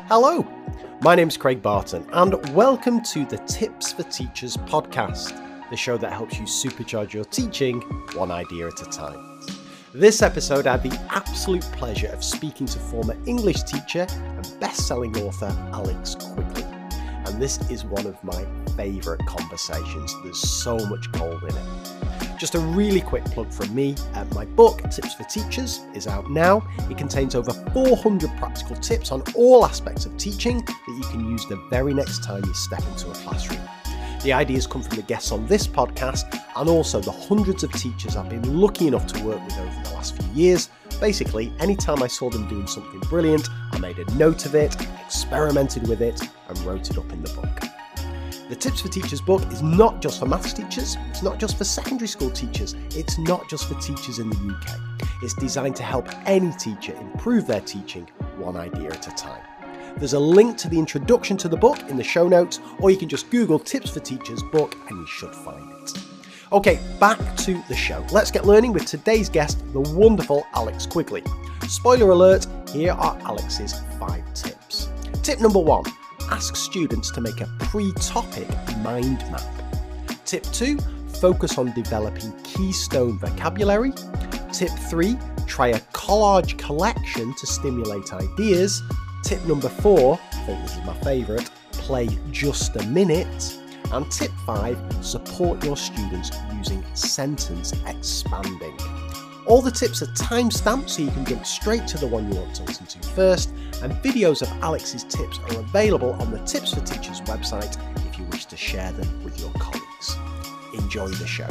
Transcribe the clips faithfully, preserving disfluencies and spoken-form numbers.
Hello, my name's Craig Barton and welcome to the Tips for Teachers podcast, the show that helps you supercharge your teaching one idea at a time. This episode I had the absolute pleasure of speaking to former English teacher and best-selling author Alex Quigley. And this is one of my favourite conversations. There's so much gold in it. Just a really quick plug from me. Uh, my book, Tips for Teachers, is out now. It contains over four hundred practical tips on all aspects of teaching that you can use the very next time you step into a classroom. The ideas come from the guests on this podcast and also the hundreds of teachers I've been lucky enough to work with over the last few years. Basically, anytime I saw them doing something brilliant, I made a note of it, experimented with it, and wrote it up in the book. The Tips for Teachers book is not just for maths teachers, it's not just for secondary school teachers, it's not just for teachers in the U K. It's designed to help any teacher improve their teaching one idea at a time. There's a link to the introduction to the book in the show notes, or you can just Google Tips for Teachers book and you should find it. Okay, back to the show. Let's get learning with today's guest, the wonderful Alex Quigley. Spoiler alert, here are Alex's five tips. Tip number one. Ask students to make a pre-topic mind map. Tip two, focus on developing keystone vocabulary. Tip three, try a collage collection to stimulate ideas. Tip number four, I think this is my favourite, play just a minute. And tip five, support your students using sentence expanding. All the tips are time-stamped so you can jump straight to the one you want to listen to first, and videos of Alex's tips are available on the Tips for Teachers website if you wish to share them with your colleagues. Enjoy the show.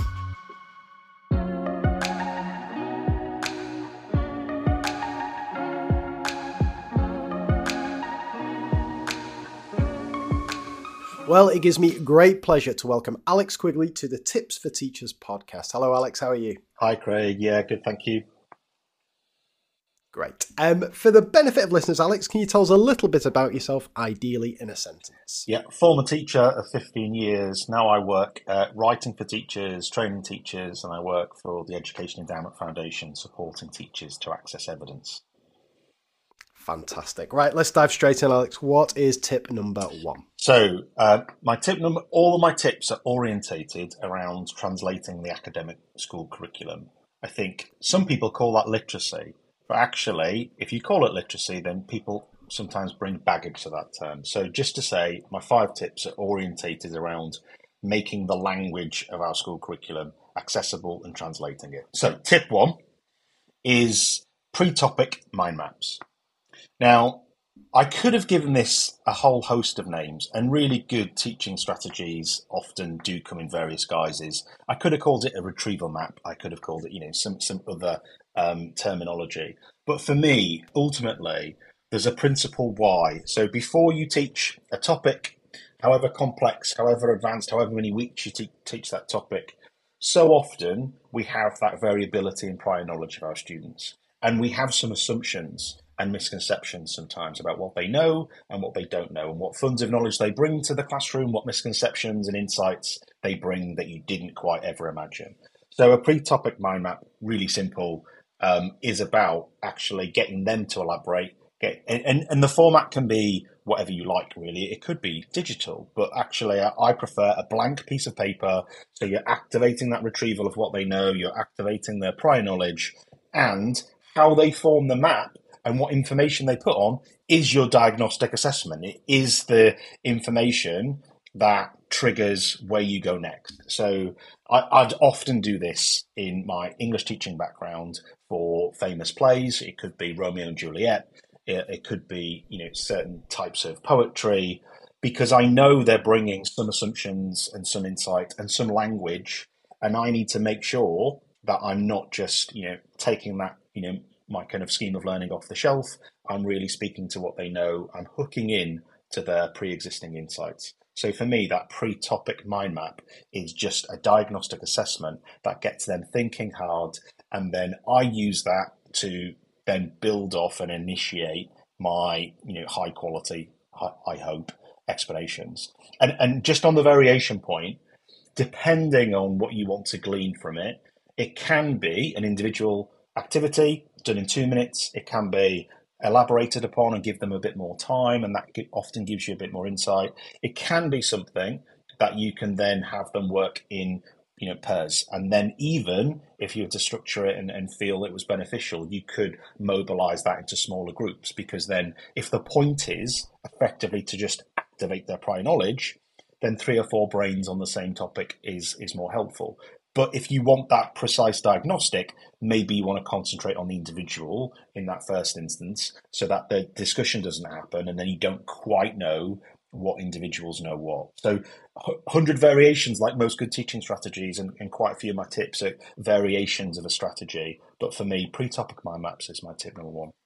Well, it gives me great pleasure to welcome Alex Quigley to the Tips for Teachers podcast. Hello, Alex. How are you? Hi, Craig. Yeah, good. Thank you. Great. Um, for the benefit of listeners, Alex, can you tell us a little bit about yourself, ideally in a sentence? Yeah, former teacher of fifteen years. Now I work uh, writing for teachers, training teachers, and I work for the Education Endowment Foundation, supporting teachers to access evidence. Fantastic. Right, let's dive straight in, Alex. What is tip number one? So, uh, my tip number, all of my tips are orientated around translating the academic school curriculum. I think some people call that literacy, but actually, if you call it literacy, then people sometimes bring baggage to that term. So just to say, my five tips are orientated around making the language of our school curriculum accessible and translating it. So tip one is pre-topic mind maps. Now, I could have given this a whole host of names, and really good teaching strategies often do come in various guises. I could have called it a retrieval map. I could have called it, you know, some some other um, terminology. But for me, ultimately, there's a principle why. So before you teach a topic, however complex, however advanced, however many weeks you te- teach that topic, so often we have that variability in prior knowledge of our students, and we have some assumptions and misconceptions sometimes about what they know and what they don't know, and what funds of knowledge they bring to the classroom, what misconceptions and insights they bring that you didn't quite ever imagine. So a pre-topic mind map, really simple, um, is about actually getting them to elaborate. Get, and, and the format can be whatever you like, really. It could be digital, but actually I prefer a blank piece of paper. So you're activating that retrieval of what they know, you're activating their prior knowledge, and how they form the map and what information they put on is your diagnostic assessment. It is the information that triggers where you go next. So I, I'd often do this in my English teaching background for famous plays. It could be Romeo and Juliet. It, it could be, you know, certain types of poetry, because I know they're bringing some assumptions and some insight and some language, and I need to make sure that I'm not just, you know, taking that, you know, my kind of scheme of learning off the shelf. I'm really speaking to what they know. I'm hooking in to their pre-existing insights. So for me, that pre-topic mind map is just a diagnostic assessment that gets them thinking hard. And then I use that to then build off and initiate my, you know, high quality, I hope, explanations. And, and just on the variation point, depending on what you want to glean from it, it can be an individual activity done in two minutes. It can be elaborated upon and give them a bit more time, and that often gives you a bit more insight. It can be something that you can then have them work in, you know, pairs. And then even if you were to structure it and, and feel it was beneficial, you could mobilize that into smaller groups, because then if the point is effectively to just activate their prior knowledge, then three or four brains on the same topic is, is more helpful. But if you want that precise diagnostic, maybe you want to concentrate on the individual in that first instance so that the discussion doesn't happen and then you don't quite know what individuals know what. So one hundred variations, like most good teaching strategies, and, and quite a few of my tips are variations of a strategy. But for me, pre-topic mind maps is my tip number one.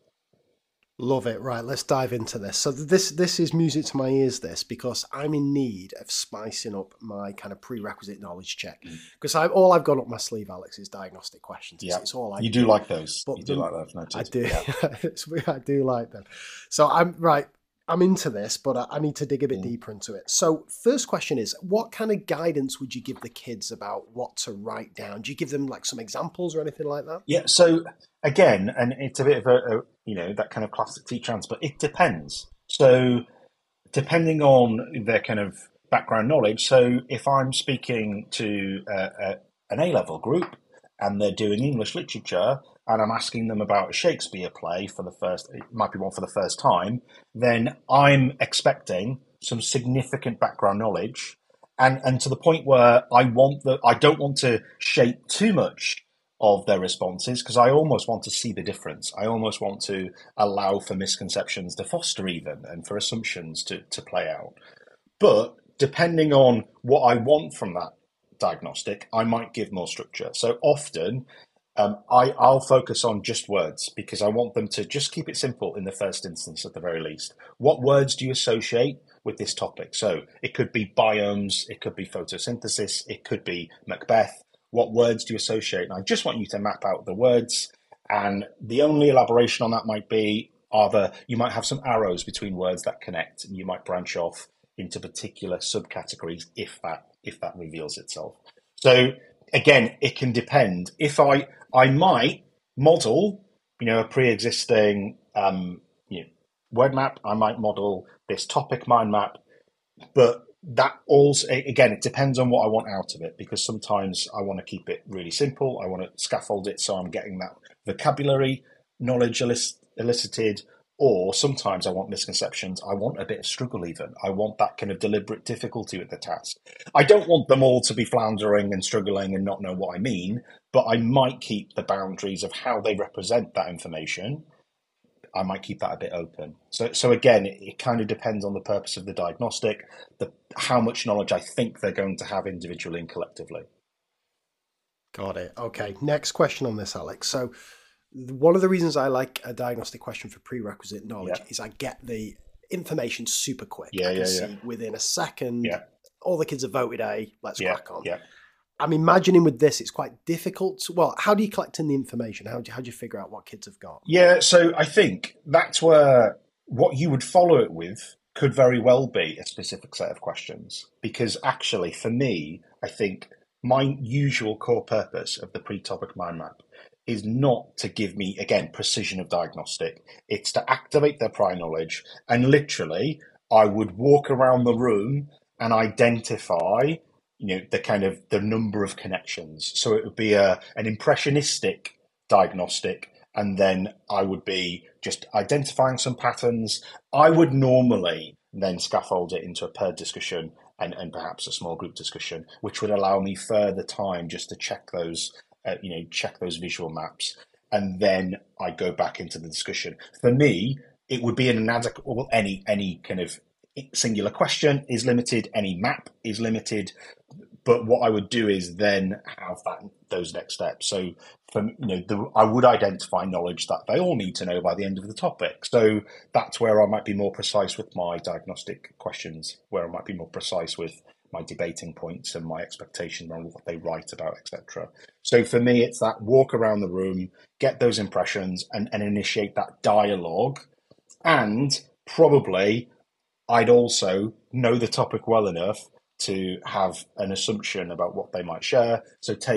Love it. Right, let's dive into this. So this this is music to my ears, this, because I'm in need of spicing up my kind of prerequisite knowledge check. Because mm. I all I've got up my sleeve, Alex, is diagnostic questions. Yeah, it's all I you do, do like those. But you do the, like those. Noted. I do. Yeah. I do like them. So I'm right. I'm into this, but I, I need to dig a bit mm. deeper into it. So first question is, what kind of guidance would you give the kids about what to write down? Do you give them like some examples or anything like that? Yeah. So again, and it's a bit of a, a you know, that kind of classic teacher answer, but it depends. So depending on their kind of background knowledge. So if I'm speaking to a, a, an A-level group and they're doing English literature, and I'm asking them about a Shakespeare play for the first, it might be one for the first time, then I'm expecting some significant background knowledge, and and to the point where I want the, I don't want to shape too much of their responses, because I almost want to see the difference. I almost want to allow for misconceptions to foster even, and for assumptions to, to play out. But depending on what I want from that diagnostic, I might give more structure. So often, Um, I, I'll focus on just words, because I want them to just keep it simple in the first instance at the very least. What words do you associate with this topic? So it could be biomes, it could be photosynthesis, it could be Macbeth. What words do you associate? And I just want you to map out the words, and the only elaboration on that might be either you might have some arrows between words that connect, and you might branch off into particular subcategories if that if that reveals itself. So again, it can depend. If I I might model, you know, a pre-existing um, you know, word map. I might model this topic mind map, but that also, again, it depends on what I want out of it, because sometimes I want to keep it really simple. I want to scaffold it so I'm getting that vocabulary knowledge elic- elicited, or sometimes I want misconceptions. I want a bit of struggle even. I want that kind of deliberate difficulty with the task. I don't want them all to be floundering and struggling and not know what I mean, but I might keep the boundaries of how they represent that information. I might keep that a bit open. So, so again, it, it kind of depends on the purpose of the diagnostic, the how much knowledge I think they're going to have individually and collectively. Got it. Okay. Next question on this, Alex. So one of the reasons I like a diagnostic question for prerequisite knowledge yeah. is I get the information super quick. Yeah, I can yeah, see yeah. within a second, yeah. all the kids have voted A, let's yeah, crack on. Yeah. I'm imagining with this, it's quite difficult. To, well, how do you collect in the information? How do you, how do you figure out what kids have got? Yeah, so I think that's where what you would follow it with could very well be a specific set of questions. Because actually, for me, I think my usual core purpose of the pre-topic mind map is not to give me, again, precision of diagnostic. It's to activate their prior knowledge. And literally, I would walk around the room and identify, you know, the kind of the number of connections. So it would be a an impressionistic diagnostic, and then I would be just identifying some patterns. I would normally then scaffold it into a paired discussion and, and perhaps a small group discussion, which would allow me further time just to check those, uh, you know, check those visual maps. And then I go back into the discussion. For me, it would be an inadequate, well, any, any kind of singular question is limited, any map is limited. But what I would do is then have that those next steps. So, from you know, the, I would identify knowledge that they all need to know by the end of the topic. So that's where I might be more precise with my diagnostic questions, where I might be more precise with my debating points and my expectations on what they write about, et cetera. So for me, it's that walk around the room, get those impressions, and, and initiate that dialogue. And probably, I'd also know the topic well enough to have an assumption about what they might share. So take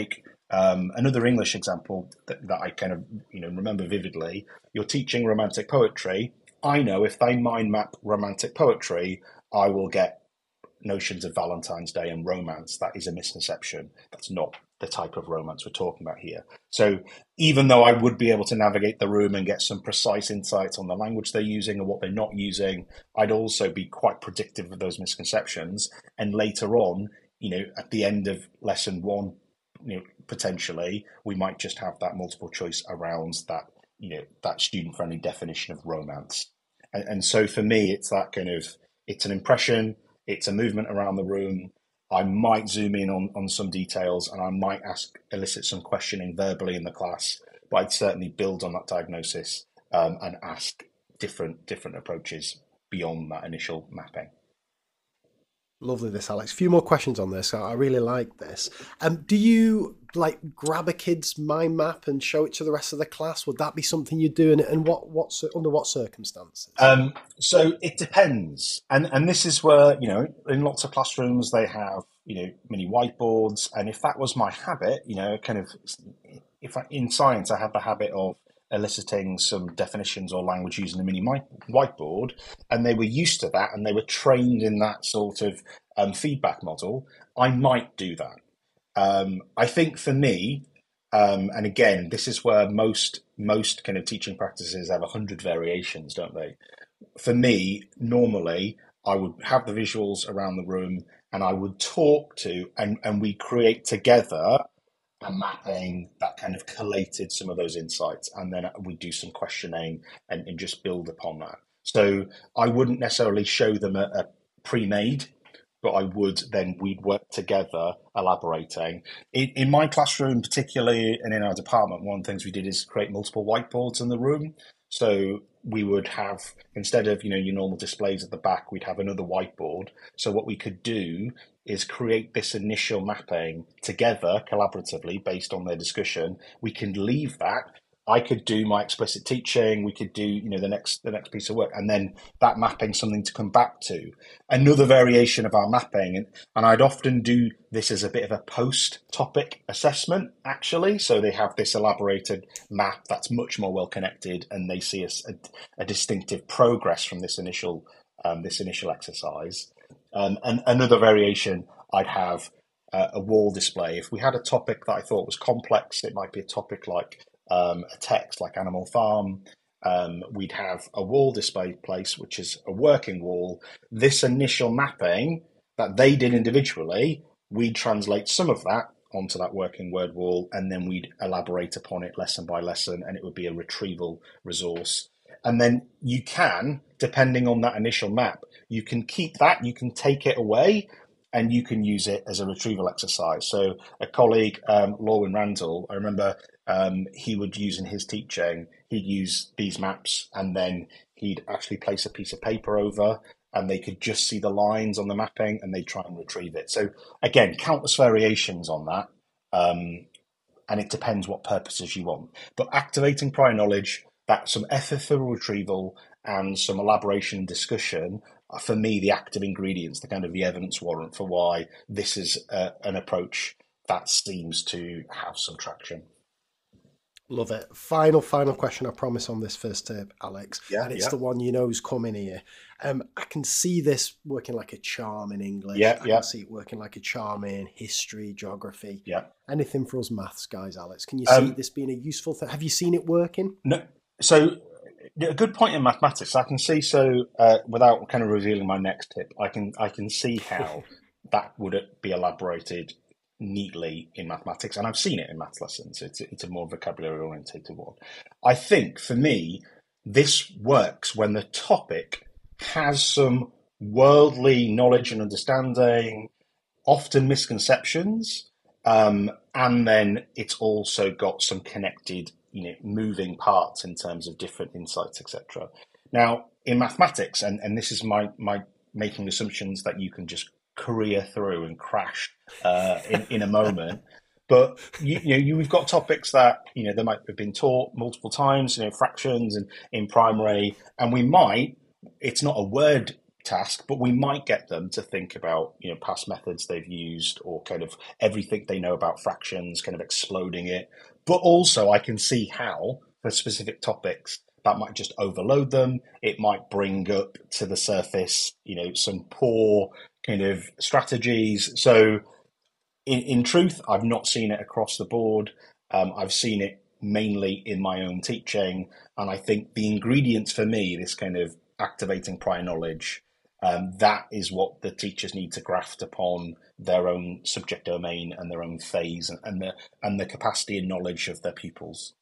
Um, another English example that, that I kind of you know remember vividly: you're teaching romantic poetry. I know if they mind map romantic poetry, I will get notions of Valentine's Day and romance. That is a misconception. That's not the type of romance we're talking about here. So even though I would be able to navigate the room and get some precise insights on the language they're using and what they're not using, I'd also be quite predictive of those misconceptions. And later on, you know, at the end of lesson one, you know, potentially we might just have that multiple choice around that, you know, that student friendly definition of romance. And, and so for me, it's that kind of, it's an impression, it's a movement around the room. I might zoom in on, on some details and I might ask, elicit some questioning verbally in the class, but I'd certainly build on that diagnosis um, and ask different different approaches beyond that initial mapping. Lovely this, Alex. A few more questions on this. I really like this. Um, do you like grab a kid's mind map and show it to the rest of the class? Would that be something you do? And, and what, what, under what circumstances? Um, so it depends. And and this is where, you know, in lots of classrooms, they have, you know, mini whiteboards. And if that was my habit, you know, kind of, if I, in science, I had the habit of eliciting some definitions or language using a mini whiteboard, and they were used to that and they were trained in that sort of um, feedback model, I might do that. Um, I think for me, um, and again, this is where most most kind of teaching practices have a hundred variations, don't they? For me, normally, I would have the visuals around the room and I would talk to, and, and we create together a mapping that kind of collated some of those insights, and then we do some questioning and, and just build upon that. So I wouldn't necessarily show them a, a pre-made, but I would then, we'd work together elaborating. In, in my classroom particularly, and in our department, one of the things we did is create multiple whiteboards in the room. So we would have, instead of, you know, your normal displays at the back, we'd have another whiteboard. So what we could do is create this initial mapping together collaboratively based on their discussion. We can leave that. I could do my explicit teaching. We could do, you know, the next the next piece of work, and then that mapping something to come back to. Another variation of our mapping, and, and I'd often do this as a bit of a post-topic assessment, actually. So they have this elaborated map that's much more well connected, and they see a, a, a distinctive progress from this initial um, this initial exercise. Um, and another variation, I'd have uh, a wall display. If we had a topic that I thought was complex, it might be a topic like um, a text like Animal Farm. Um, we'd have a wall display place, which is a working wall. This initial mapping that they did individually, we'd translate some of that onto that working word wall, and then we'd elaborate upon it lesson by lesson, and it would be a retrieval resource. And then you can, depending on that initial map, you can keep that, you can take it away, and you can use it as a retrieval exercise. So a colleague, um, Lorwyn Randall, I remember um, he would use in his teaching, he'd use these maps, and then he'd actually place a piece of paper over, and they could just see the lines on the mapping, and they'd try and retrieve it. So again, countless variations on that, um, and it depends what purposes you want. But activating prior knowledge, that's some effort for retrieval and some elaboration and discussion, are for me the active ingredients, the kind of the evidence warrant for why this is uh, an approach that seems to have some traction. Love it. Final, final question, I promise, on this first tip, Alex. Yeah, and it's yeah. the one you know who's coming here. Um, I can see this working like a charm in English. Yeah, I yeah. can see it working like a charm in history, geography. Yeah. Anything for us maths guys, Alex. Can you Um, see this being a useful thing? Have you seen it working? No. So a good point in mathematics. I can see, so uh, without kind of revealing my next tip, I can I can see how that would be elaborated neatly in mathematics, and I've seen it in maths lessons. It's it's a more vocabulary orientated one. I think for me, this works when the topic has some worldly knowledge and understanding, often misconceptions, um, and then it's also got some connected, you know, moving parts in terms of different insights, et cetera. Now, in mathematics, and, and this is my my making assumptions that you can just career through and crash uh, in, in a moment. But you, you know, you, we've got topics that, you know, they might have been taught multiple times, you know, fractions and in primary, and we might, it's not a word task, but we might get them to think about, you know, past methods they've used, or kind of everything they know about fractions, kind of exploding it. But also I can see how for specific topics that might just overload them. It might bring up to the surface, you know, some poor kind of strategies. So in, in truth, I've not seen it across the board. Um, I've seen it mainly in my own teaching. And I think the ingredients for me, this kind of activating prior knowledge, um, that is what the teachers need to graft upon their own subject domain and their own phase, and, and the and the capacity and knowledge of their pupils.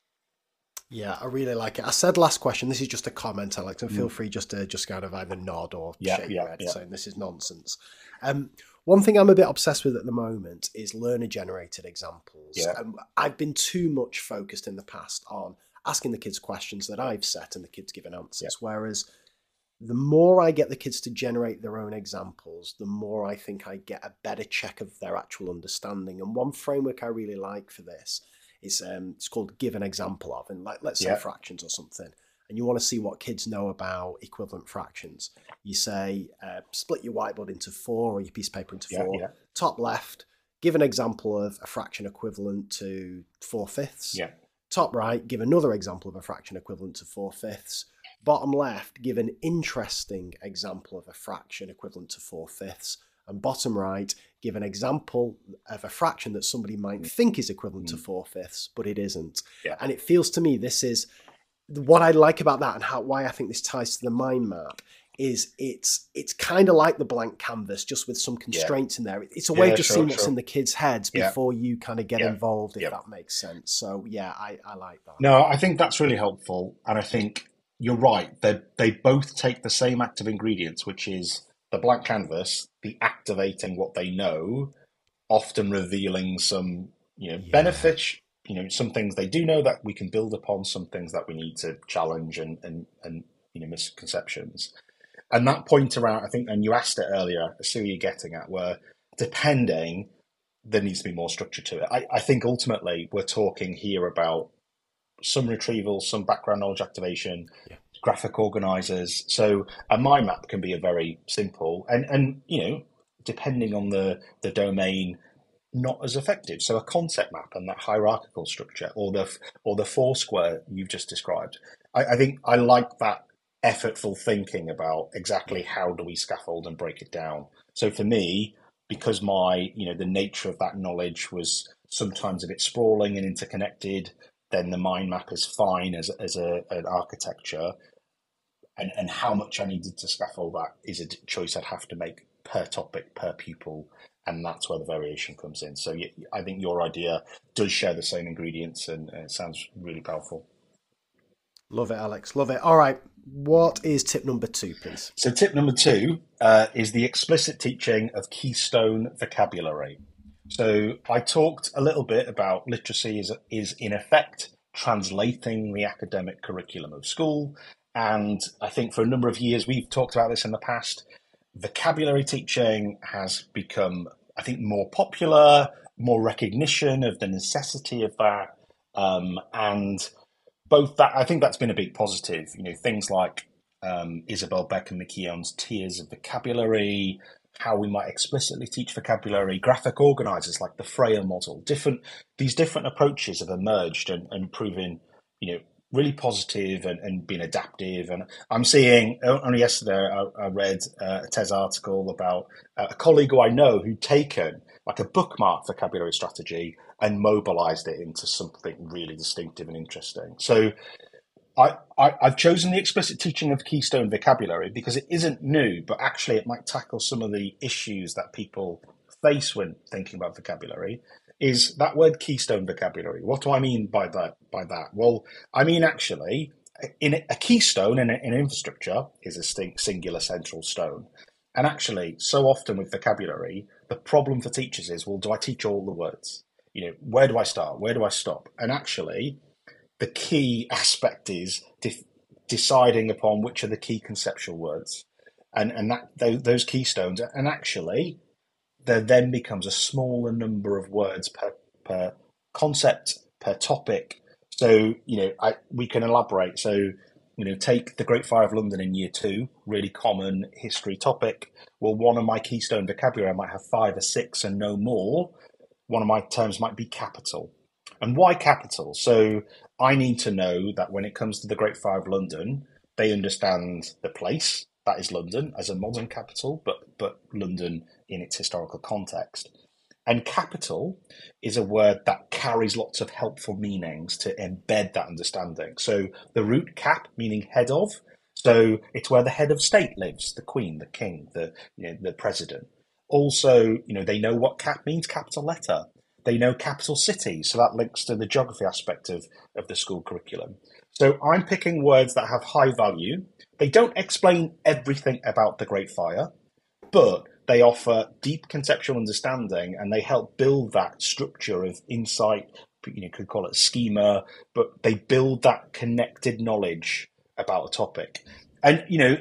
Yeah, I really like it. I said last question, this is just a comment, Alex, and feel mm. free just to just kind of either nod or yeah, shake yeah, your head yeah. saying this is nonsense. Um, one thing I'm a bit obsessed with at the moment is learner-generated examples. Yeah. Um, I've been too much focused in the past on asking the kids questions that I've set and the kids giving answers, yeah. whereas the more I get the kids to generate their own examples, the more I think I get a better check of their actual understanding. And one framework I really like for this is um, it's called give an example of, and like let's say yeah. fractions or something, and you want to see what kids know about equivalent fractions. You say uh, split your whiteboard into four, or your piece of paper into yeah, four. Yeah. Top left, give an example of a fraction equivalent to four fifths. Yeah. Top right, give another example of a fraction equivalent to four fifths. Bottom left, give an interesting example of a fraction equivalent to four fifths. And bottom right, give an example of a fraction that somebody might mm. think is equivalent mm. to four fifths, but it isn't. Yeah. And it feels to me this is what I like about that, and how why I think this ties to the mind map is it's it's kind of like the blank canvas, just with some constraints yeah. in there. It's a way yeah, of just sure, seeing what's sure. in the kids' heads yeah. before you kind of get yeah. involved, if yeah. that makes sense. So yeah, I, I like that. No, I think that's really helpful. And I think you're right. They they both take the same active ingredients, which is the blank canvas, the activating what they know, often revealing some, you know, yeah. benefits, you know, some things they do know that we can build upon, some things that we need to challenge and, and, and you know, misconceptions. And that point around, I think, and you asked it earlier, I see what you're getting at, where depending, there needs to be more structure to it. I, I think ultimately we're talking here about some retrieval, some background knowledge activation, yeah. graphic organizers. So a mind map can be a very simple and, and you know, depending on the, the domain, not as effective. So a concept map and that hierarchical structure, or the or the four square you've just described. I, I think I like that effortful thinking about exactly how do we scaffold and break it down. So for me, because my, you know, the nature of that knowledge was sometimes a bit sprawling and interconnected, then the mind map is fine as as a an architecture, and and how much I needed to scaffold that is a choice I'd have to make per topic, per pupil, and that's where the variation comes in. So I think your idea does share the same ingredients, and it sounds really powerful. Love it, Alex. Love it. All right. What is tip number two, please? So tip number two uh, is the explicit teaching of keystone vocabulary. So I talked a little bit about literacy is, is in effect translating the academic curriculum of school. And I think for a number of years, we've talked about this in the past, vocabulary teaching has become, I think, more popular, more recognition of the necessity of that. Um, and both that, I think that's been a big positive. You know, things like um, Isabel Beckham McKeown's Tiers of Vocabulary, how we might explicitly teach vocabulary, graphic organizers like the Freya model, different, these different approaches have emerged and, and proven, you know, really positive and, and been adaptive. And I'm seeing, only yesterday I, I read uh, a T E S article about uh, a colleague who I know who'd taken like a bookmark vocabulary strategy and mobilized it into something really distinctive and interesting. So I, I, I've chosen the explicit teaching of keystone vocabulary because it isn't new, but actually it might tackle some of the issues that people face when thinking about vocabulary. Is that word keystone vocabulary? What do I mean by that? By that? Well, I mean actually, in a, a keystone in, a, in infrastructure is a sting, singular central stone. And actually, so often with vocabulary, the problem for teachers is, well, do I teach all the words? You know, where do I start? Where do I stop? And actually, the key aspect is de- deciding upon which are the key conceptual words, and and that those, those keystones. And actually, there then becomes a smaller number of words per per concept, per topic. So you know, I, we can elaborate. So you know, take the Great Fire of London in year two, really common history topic. Well, one of my keystone vocabulary, I might have five or six and no more. One of my terms might be capital. And why capital? So I need to know that when it comes to the Great Fire of London, they understand the place, that is London, as a modern capital, but, but London in its historical context. And capital is a word that carries lots of helpful meanings to embed that understanding. So the root cap, meaning head of, so it's where the head of state lives, the queen, the king, the you know, the president. Also, you know, they know what cap means, capital letter. They know capital city, so that links to the geography aspect of, of the school curriculum. So I'm picking words that have high value. They don't explain everything about the Great Fire, but they offer deep conceptual understanding and they help build that structure of insight. You know, could call it schema, but they build that connected knowledge about a topic. And, you know,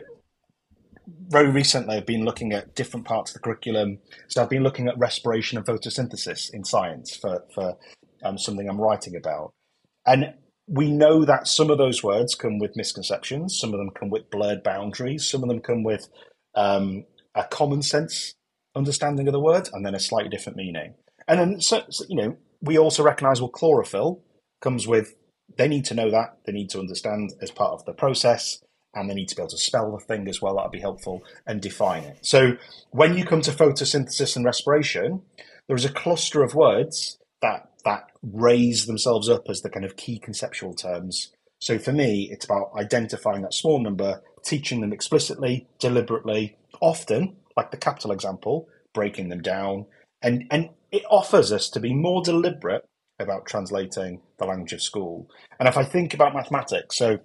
very recently I've been looking at different parts of the curriculum. So I've been looking at respiration and photosynthesis in science for, for um, something I'm writing about. And we know that some of those words come with misconceptions. Some of them come with blurred boundaries. Some of them come with um, a common sense understanding of the word and then a slightly different meaning. And then, so, so, you know, we also recognize, well, chlorophyll comes with, they need to know that, they need to understand as part of the process, and they need to be able to spell the thing as well, that'd be helpful, and define it. So when you come to photosynthesis and respiration, there is a cluster of words that that raise themselves up as the kind of key conceptual terms. So for me, it's about identifying that small number, teaching them explicitly, deliberately, often, like the capital example, breaking them down. And, and it offers us to be more deliberate about translating the language of school. And if I think about mathematics, so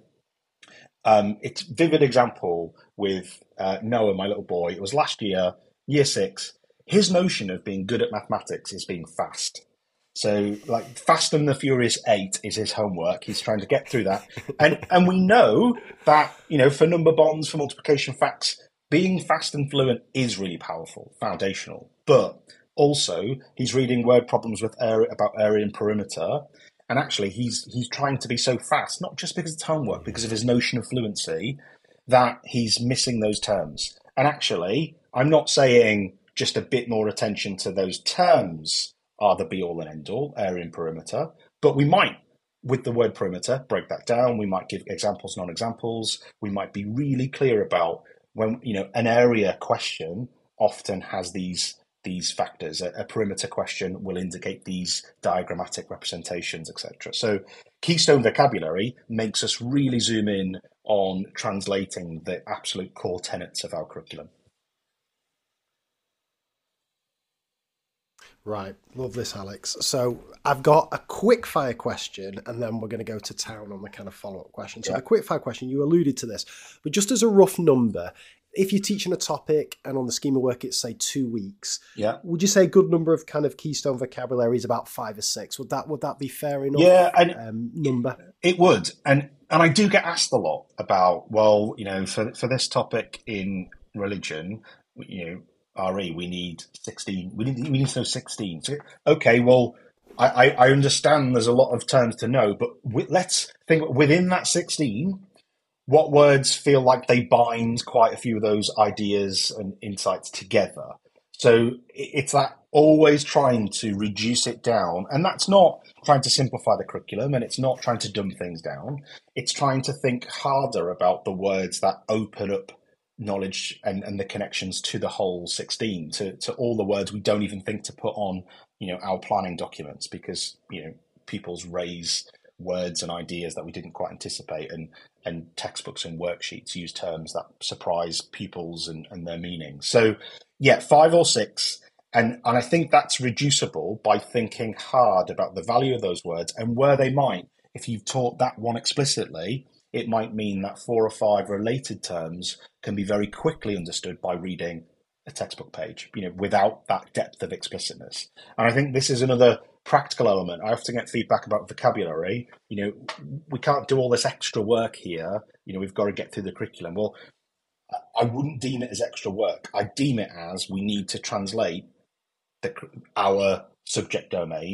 um, it's a vivid example with uh, Noah, my little boy. It was last year, year six. His notion of being good at mathematics is being fast. So like Fast and the Furious eight is his homework. He's trying to get through that. And and we know that, you know, for number bonds, for multiplication facts, being fast and fluent is really powerful, foundational. But also he's reading word problems with area, about area and perimeter. And actually he's he's trying to be so fast, not just because it's homework, because of his notion of fluency, that he's missing those terms. And actually, I'm not saying just a bit more attention to those terms are the be-all and end-all, area and perimeter. But we might, with the word perimeter, break that down. We might give examples, non-examples. We might be really clear about when, you know, an area question often has these these factors. A, a perimeter question will indicate these diagrammatic representations, et cetera. So keystone vocabulary makes us really zoom in on translating the absolute core tenets of our curriculum. Right, love this, Alex. So I've got a quick fire question and then we're going to go to town on the kind of follow-up question. So yeah. The quick fire question, you alluded to this, but just as a rough number, if you're teaching a topic and on the schema work it's say two weeks, yeah, would you say a good number of kind of keystone vocabulary is about five or six? Would that would that be fair enough? Yeah, and um, number it would, and and I do get asked a lot about, well, you know, for for this topic in religion, you know, R E, we need sixteen. We need we need to know sixteen. So, okay, well, I, I, I understand there's a lot of terms to know, but we, let's think within that sixteen. What words feel like they bind quite a few of those ideas and insights together? So it's that always trying to reduce it down. And that's not trying to simplify the curriculum and it's not trying to dumb things down. It's trying to think harder about the words that open up knowledge and, and the connections to the whole sixteen, to, to all the words we don't even think to put on, you know, our planning documents because, you know, pupils raise words and ideas that we didn't quite anticipate, and and textbooks and worksheets use terms that surprise pupils and, and their meaning. So yeah, five or six, and and I think that's reducible by thinking hard about the value of those words and where they might, if you've taught that one explicitly, it might mean that four or five related terms can be very quickly understood by reading a textbook page, you know, without that depth of explicitness. And I think this is another practical element. I often get feedback about vocabulary. You know, we can't do all this extra work here. You know, we've got to get through the curriculum. Well, I wouldn't deem it as extra work. I deem it as we need to translate the, our subject domain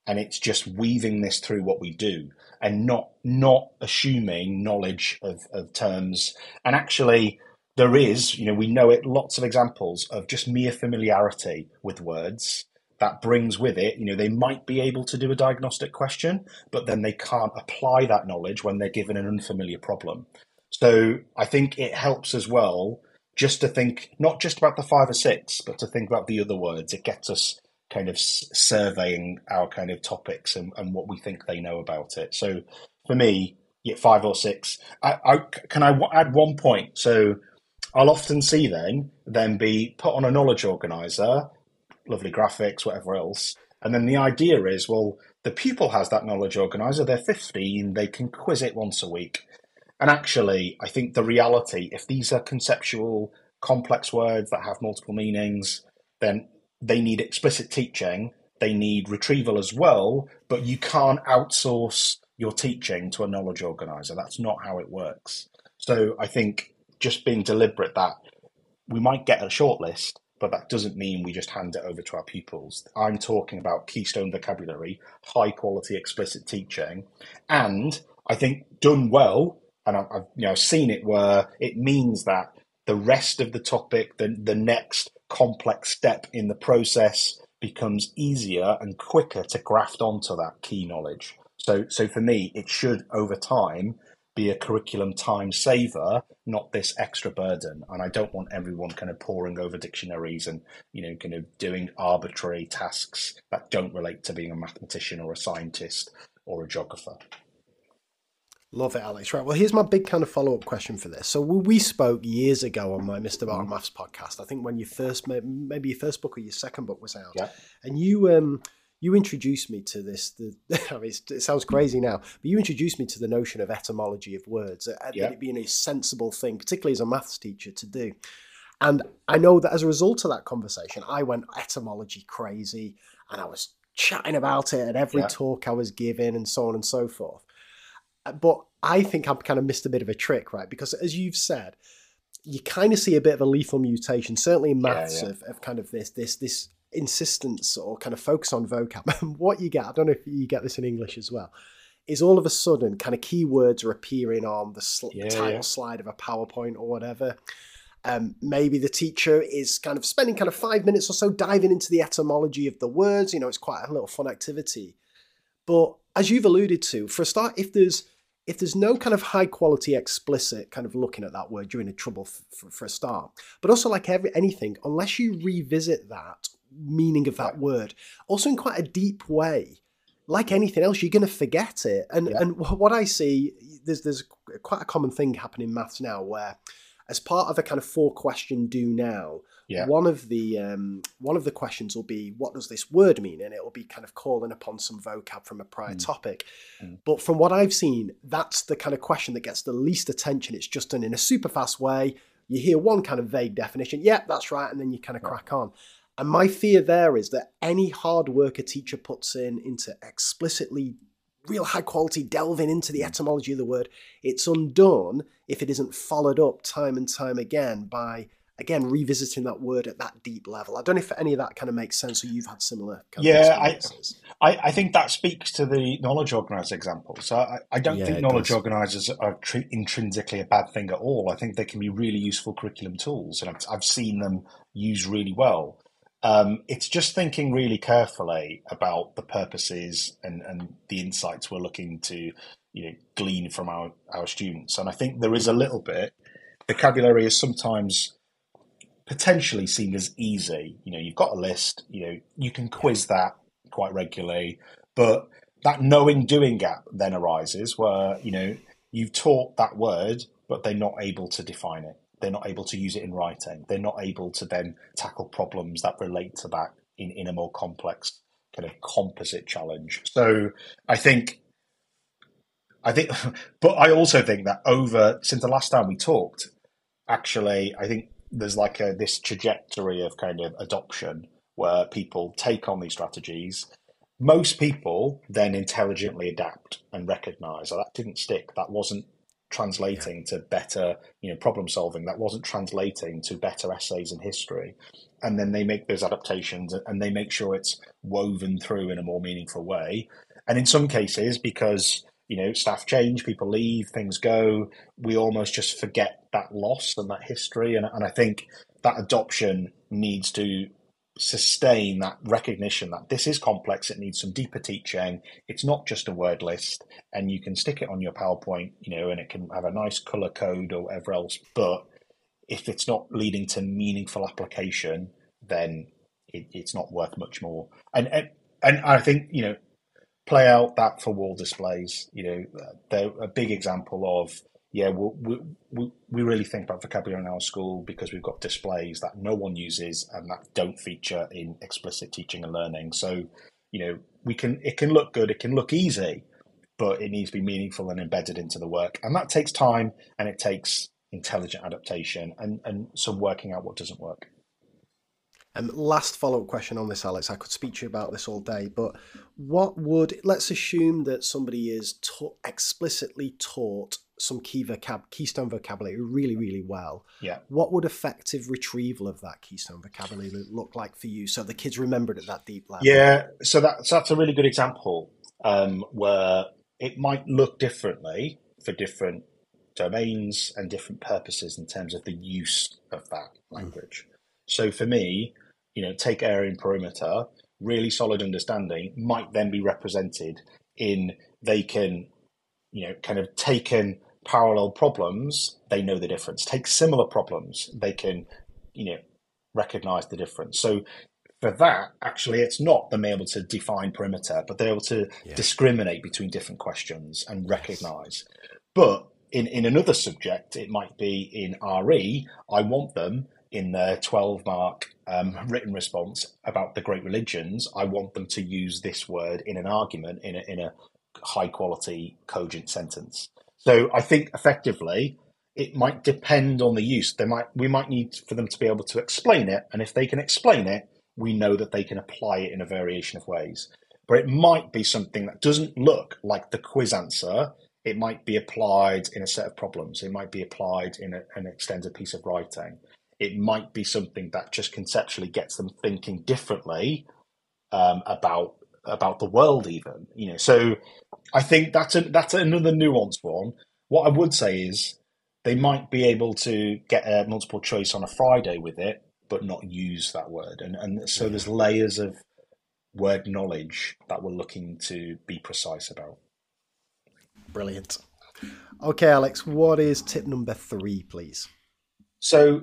and it's just weaving this through what we do and not not assuming knowledge of, of terms. And actually, there is, you know, we know it, lots of examples of just mere familiarity with words that brings with it, you know, they might be able to do a diagnostic question, but then they can't apply that knowledge when they're given an unfamiliar problem. So I think it helps as well just to think not just about the five or six, but to think about the other words. It gets us kind of surveying our kind of topics and, and what we think they know about it. So for me, yeah, five or six. I, I, can I add one point? So I'll often see then them be put on a knowledge organizer, lovely graphics, whatever else. And then the idea is, well, the pupil has that knowledge organizer, they're fifteen, they can quiz it once a week. And actually, I think the reality, if these are conceptual, complex words that have multiple meanings, then they need explicit teaching, they need retrieval as well, but you can't outsource your teaching to a knowledge organizer. That's not how it works. So I think just being deliberate that we might get a short list, but that doesn't mean we just hand it over to our pupils. I'm talking about keystone vocabulary, high quality explicit teaching, and I think done well, and I've, I've you know seen it where it means that the rest of the topic, the, the next complex step in the process becomes easier and quicker to graft onto that key knowledge. So, so for me, it should over time be a curriculum time saver, not this extra burden. And I don't want everyone kind of poring over dictionaries and, you know, kind of doing arbitrary tasks that don't relate to being a mathematician or a scientist or a geographer. Love it, Alex. Right. Well, here's my big kind of follow-up question for this. So we spoke years ago on my Mister Barton Maths podcast. I think when you first, maybe your first book or your second book was out. Yeah. And you um, you introduced me to this. The, I mean, it sounds crazy now, but you introduced me to the notion of etymology of words, uh, yeah. it being a sensible thing, particularly as a maths teacher, to do. And I know that as a result of that conversation, I went etymology crazy, and I was chatting about it at every yeah. talk I was giving and so on and so forth. But I think I've kind of missed a bit of a trick, right? Because as you've said, you kind of see a bit of a lethal mutation, certainly in maths, yeah, yeah. Of, of kind of this this this insistence or kind of focus on vocab. And what you get, I don't know if you get this in English as well, is all of a sudden kind of keywords are appearing on the sl- yeah, title yeah. slide of a PowerPoint or whatever. Um, maybe the teacher is kind of spending kind of five minutes or so diving into the etymology of the words. You know, it's quite a little fun activity. But as you've alluded to, for a start, if there's If there's no kind of high quality explicit kind of looking at that word, you're in a trouble f- for, for a start. But also like every anything, unless you revisit that meaning of that word, also in quite a deep way, like anything else, you're going to forget it. And yeah. and what I see, there's there's quite a common thing happening in maths now where as part of a kind of four question do now, yeah. one of the um, one of the questions will be, what does this word mean? And it will be kind of calling upon some vocab from a prior mm. topic. Mm. But from what I've seen, that's the kind of question that gets the least attention. It's just done in a super fast way. You hear one kind of vague definition. Yeah, that's right. And then you kind of crack on. And my fear there is that any hard work a teacher puts in into explicitly real high quality delving into the etymology of the word, it's undone if it isn't followed up time and time again by, again, revisiting that word at that deep level. I don't know if any of that kind of makes sense or you've had similar kind yeah, of experiences. I, I, I think that speaks to the knowledge organizer example. So I, I don't yeah, think knowledge does. organizers are tr- intrinsically a bad thing at all. I think they can be really useful curriculum tools, and I've, I've seen them used really well. Um, it's just thinking really carefully about the purposes and, and the insights we're looking to, you know, glean from our, our students. And I think there is a little bit, vocabulary is sometimes potentially seen as easy. You know, you've got a list, you know, you can quiz that quite regularly, but that knowing doing gap then arises where, you know, you've taught that word, but they're not able to define it. They're not able to use it in writing. They're not able to then tackle problems that relate to that in, in a more complex kind of composite challenge. So I think, I think, but I also think that over, since the last time we talked, actually, I think there's like a, this trajectory of kind of adoption where people take on these strategies. Most people then intelligently adapt and recognize, oh, that didn't stick. That wasn't translating to better, you know, problem solving. That wasn't translating to better essays in history. And then they make those adaptations and they make sure it's woven through in a more meaningful way. And in some cases, because, you know, staff change, people leave, things go, we almost just forget that loss and that history. And, and I think that adoption needs to sustain that recognition that this is complex, it needs some deeper teaching, it's not just a word list, and you can stick it on your PowerPoint, you know, and it can have a nice color code or whatever else, but if it's not leading to meaningful application, then it, it's not worth much more. And, and and I think, you know, play out that for wall displays, you know, they're a big example of, yeah, we we we really think about vocabulary in our school because we've got displays that no one uses and that don't feature in explicit teaching and learning. So, you know, we can it can look good, it can look easy, but it needs to be meaningful and embedded into the work. And that takes time and it takes intelligent adaptation and, and some working out what doesn't work. Um, last follow-up question on this, Alex. I could speak to you about this all day, but what would, let's assume that somebody is ta- explicitly taught some key vocab, keystone vocabulary really, really well. Yeah. What would effective retrieval of that keystone vocabulary look like for you so the kids remembered at that deep level? Yeah, so that's, that's a really good example um, where it might look differently for different domains and different purposes in terms of the use of that language. Mm. So for me, you know, take area and perimeter, really solid understanding might then be represented in they can, you know, kind of taken parallel problems, they know the difference. Take similar problems, they can, you know, recognize the difference. So for that, actually, it's not them able to define perimeter, but they're able to yeah. discriminate between different questions and recognize. Yes. But in, in another subject, it might be in R E, I want them in their twelve mark um, written response about the great religions, I want them to use this word in an argument in a, in a high quality, cogent sentence. So I think effectively it might depend on the use. They might we might need for them to be able to explain it, and if they can explain it, we know that they can apply it in a variation of ways. But it might be something that doesn't look like the quiz answer. It might be applied in a set of problems. It might be applied in a, an extended piece of writing. It might be something that just conceptually gets them thinking differently um, about about the world, even. You know, so I think that's a, that's another nuanced one. What I would say is they might be able to get a multiple choice on a Friday with it, but not use that word, and and so there's layers of word knowledge that we're looking to be precise about. Brilliant. Okay, Alex, what is tip number three, please? So.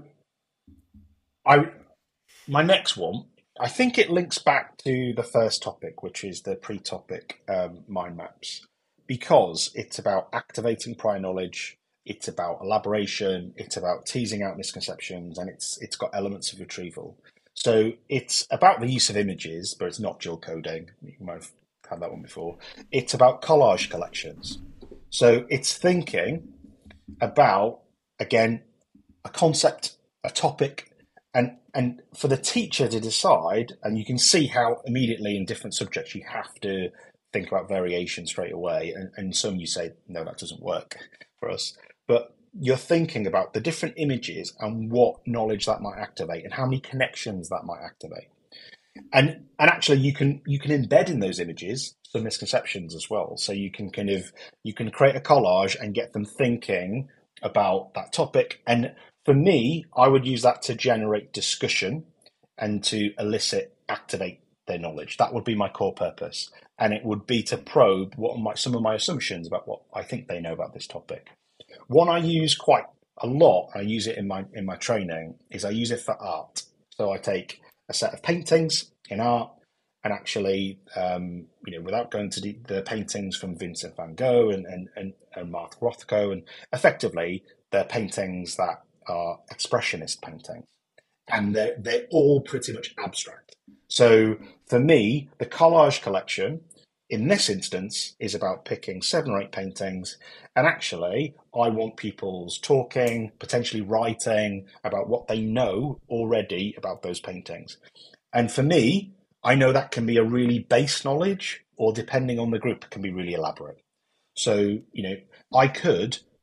I, my next one, I think it links back to the first topic, which is the pre-topic um, mind maps, because it's about activating prior knowledge, it's about elaboration, it's about teasing out misconceptions, and it's it's got elements of retrieval. So it's about the use of images, but it's not dual coding. You might have had that one before. It's about collage collections. So it's thinking about, again, a concept, a topic, And and for the teacher to decide, and you can see how immediately in different subjects you have to think about variation straight away. And, and some you say, no, that doesn't work for us. But you're thinking about the different images and what knowledge that might activate and how many connections that might activate. And and actually you can you can embed in those images some misconceptions as well. So you can kind of you can create a collage and get them thinking about that topic. And for me, I would use that to generate discussion and to elicit, activate their knowledge. That would be my core purpose. And it would be to probe what my, some of my assumptions about what I think they know about this topic. One I use quite a lot, I use it in my in my training, is I use it for art. So I take a set of paintings in art and actually, um, you know, without going to the, the paintings from Vincent van Gogh and, and, and, and Martha Rothko, and effectively they're paintings that are expressionist paintings, and they're, they're all pretty much abstract. So for me, the collage collection in this instance is about picking seven or eight paintings, and actually I want people's talking, potentially writing about what they know already about those paintings. And for me, I know that can be a really base knowledge, or depending on the group, it can be really elaborate. So, you know, I could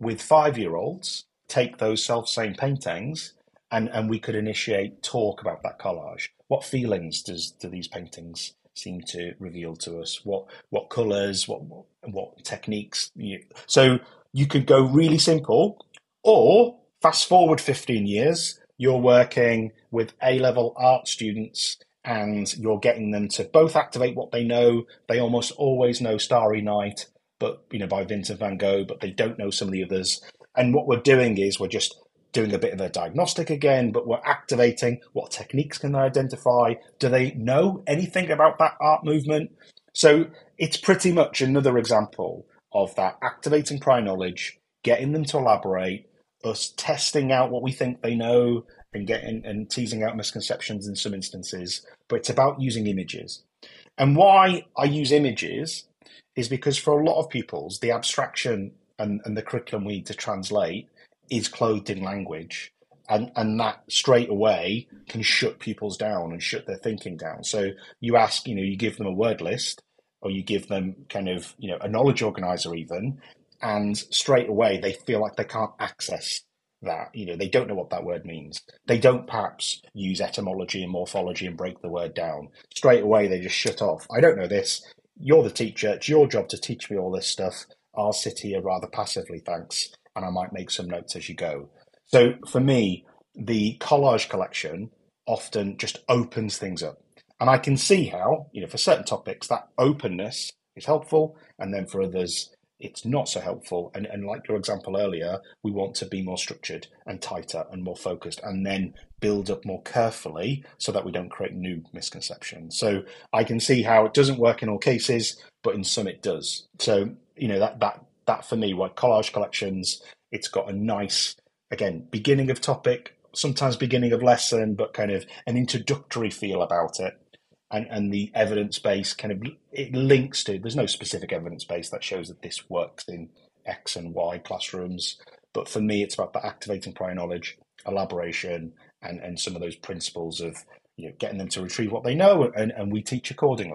with five-year-olds, take those self-same paintings, and, and we could initiate talk about that collage. What feelings does do these paintings seem to reveal to us? What what colours? What what techniques? You, so you could go really simple, or fast forward fifteen years. You're working with A-level art students, and you're getting them to both activate what they know. They almost always know Starry Night, but you know, by Vincent van Gogh, but they don't know some of the others. And what we're doing is we're just doing a bit of a diagnostic again, but we're activating what techniques can they identify? Do they know anything about that art movement? So it's pretty much another example of that activating prior knowledge, getting them to elaborate, us testing out what we think they know and getting and teasing out misconceptions in some instances. But it's about using images. And why I use images is because for a lot of pupils, the abstraction and, and the curriculum we need to translate is clothed in language. And, and that straight away can shut pupils down and shut their thinking down. So you ask, you know, you give them a word list, or you give them kind of, you know, a knowledge organizer even, and straight away they feel like they can't access that. You know, they don't know what that word means. They don't perhaps use etymology and morphology and break the word down. Straight away they just shut off. I don't know this. You're the teacher. It's your job to teach me all this stuff. I'll sit here rather passively, thanks, and I might make some notes as you go. So for me, the collage collection often just opens things up. And I can see how, you know, for certain topics, that openness is helpful, and then for others, it's not so helpful. And, and like your example earlier, we want to be more structured and tighter and more focused, and then build up more carefully so that we don't create new misconceptions. So I can see how it doesn't work in all cases, but in some it does. So, you know, that that that for me, like collage collections, it's got a nice, again, beginning of topic, sometimes beginning of lesson, but kind of an introductory feel about it. And, and the evidence base kind of, it links to, there's no specific evidence base that shows that this works in X and Y classrooms. But for me, it's about the activating prior knowledge, elaboration, and, and some of those principles of, you know, getting them to retrieve what they know, and, and we teach accordingly.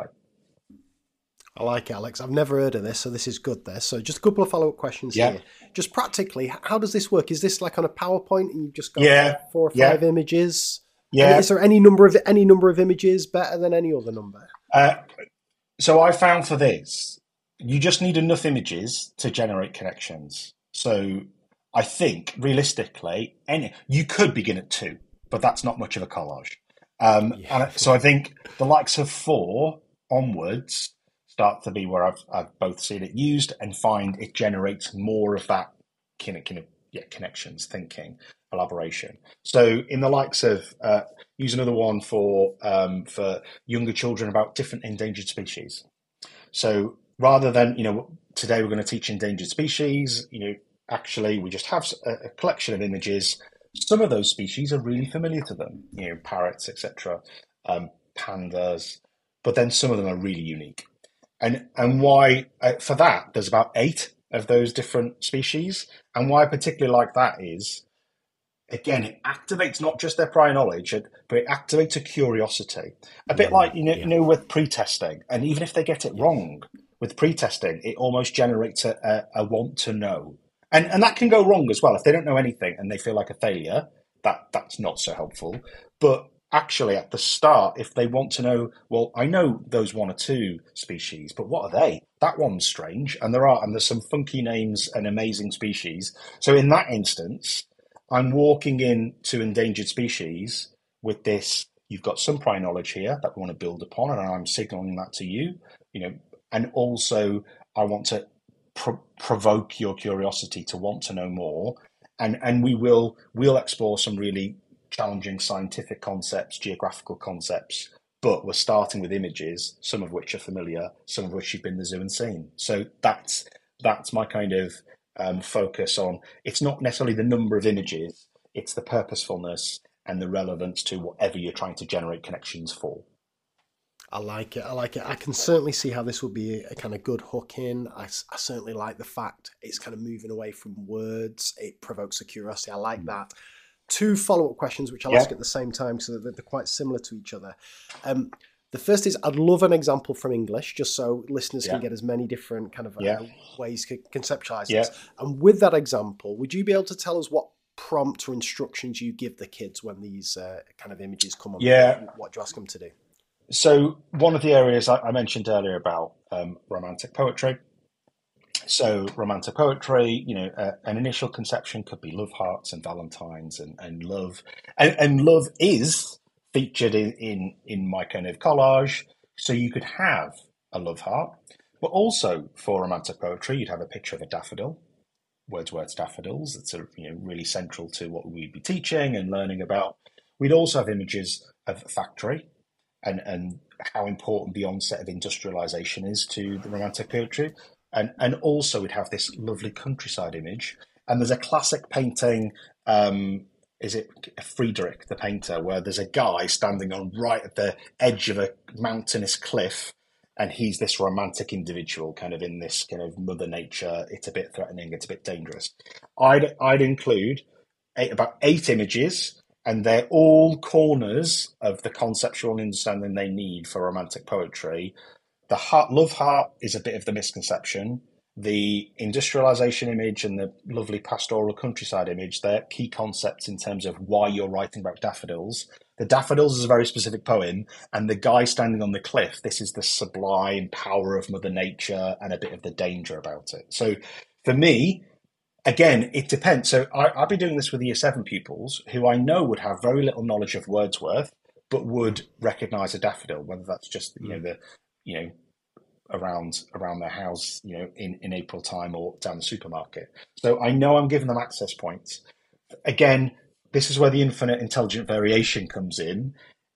I like it, Alex. I've never heard of this, so this is good there. So just a couple of follow-up questions yeah. here. Just practically, how does this work? Is this like on a PowerPoint and you've just got yeah. four or yeah. five images? Yeah. And is there any number of any number of images better than any other number? Uh, so I found for this, you just need enough images to generate connections. So I think realistically, any you could begin at two, but that's not much of a collage. Um, yeah. And so I think the likes of four onwards start to be where I've I've both seen it used and find it generates more of that kind of, kind of yeah, connections, thinking, elaboration. So in the likes of, uh, use another one for um, for younger children about different endangered species. So rather than, you know, today we're going to teach endangered species, you know, actually we just have a, a collection of images. Some of those species are really familiar to them, you know, parrots, et cetera, um, pandas, but then some of them are really unique. And and why, uh, for that, there's about eight of those different species. And why I particularly like that is, again, it activates not just their prior knowledge, but it activates a curiosity. A bit yeah, like, you know, yeah. you know, with pre-testing. And even if they get it wrong with pre-testing, it almost generates a, a, a want to know. And and that can go wrong as well. If they don't know anything and they feel like a failure, that that's not so helpful. But actually, at the start, if they want to know, well, I know those one or two species, but what are they? That one's strange. And there are, and there's some funky names and amazing species. So in that instance, I'm walking into endangered species with this, you've got some prior knowledge here that we want to build upon, and I'm signaling that to you, you know, and also I want to pro- provoke your curiosity to want to know more. And, and we will, we'll explore some really challenging scientific concepts, geographical concepts, but we're starting with images, some of which are familiar, some of which you've been to the zoo and seen. So that's that's my kind of um, focus on. It's not necessarily the number of images, it's the purposefulness and the relevance to whatever you're trying to generate connections for. I like it. I like it. I can certainly see how this would be a, a kind of good hook in. I, I certainly like the fact it's kind of moving away from words. It provokes a curiosity. I like mm. that. Two follow-up questions, which I'll yeah. ask at the same time, so that they're quite similar to each other. Um, The first is I'd love an example from English, just so listeners Yeah. can get as many different kind of Yeah. uh, ways to conceptualize Yeah. this. And with that example, would you be able to tell us what prompt or instructions you give the kids when these uh, kind of images come on? Yeah. What do you ask them to do? So one of the areas I, I mentioned earlier about um, romantic poetry. So romantic poetry, you know, uh, an initial conception could be love hearts and valentines and, and love. And, and love is featured in, in, in my kind of collage. So you could have a love heart, but also for romantic poetry, you'd have a picture of a daffodil, Wordsworth's daffodils. It's sort of, you know, really central to what we'd be teaching and learning about. We'd also have images of a factory and, and how important the onset of industrialization is to the romantic poetry. And and also we'd have this lovely countryside image. And there's a classic painting, um, is it Friedrich, the painter, where there's a guy standing on right at the edge of a mountainous cliff, and he's this romantic individual, kind of in this kind of Mother Nature. It's a bit threatening, it's a bit dangerous. I'd I'd include eight, about eight images, and they're all corners of the conceptual understanding they need for romantic poetry. The heart, love heart is a bit of the misconception. The industrialization image and the lovely pastoral countryside image, they're key concepts in terms of why you're writing about daffodils. The daffodils is a very specific poem, and the guy standing on the cliff, this is the sublime power of Mother Nature and a bit of the danger about it. So for me, again, it depends. So I, I'll be doing this with year seven pupils who I know would have very little knowledge of Wordsworth, but would recognize a daffodil, whether that's just, you know, the, you know, around around their house, you know, in, in April time or down the supermarket. So I know I'm giving them access points. Again, this is where the infinite intelligent variation comes in.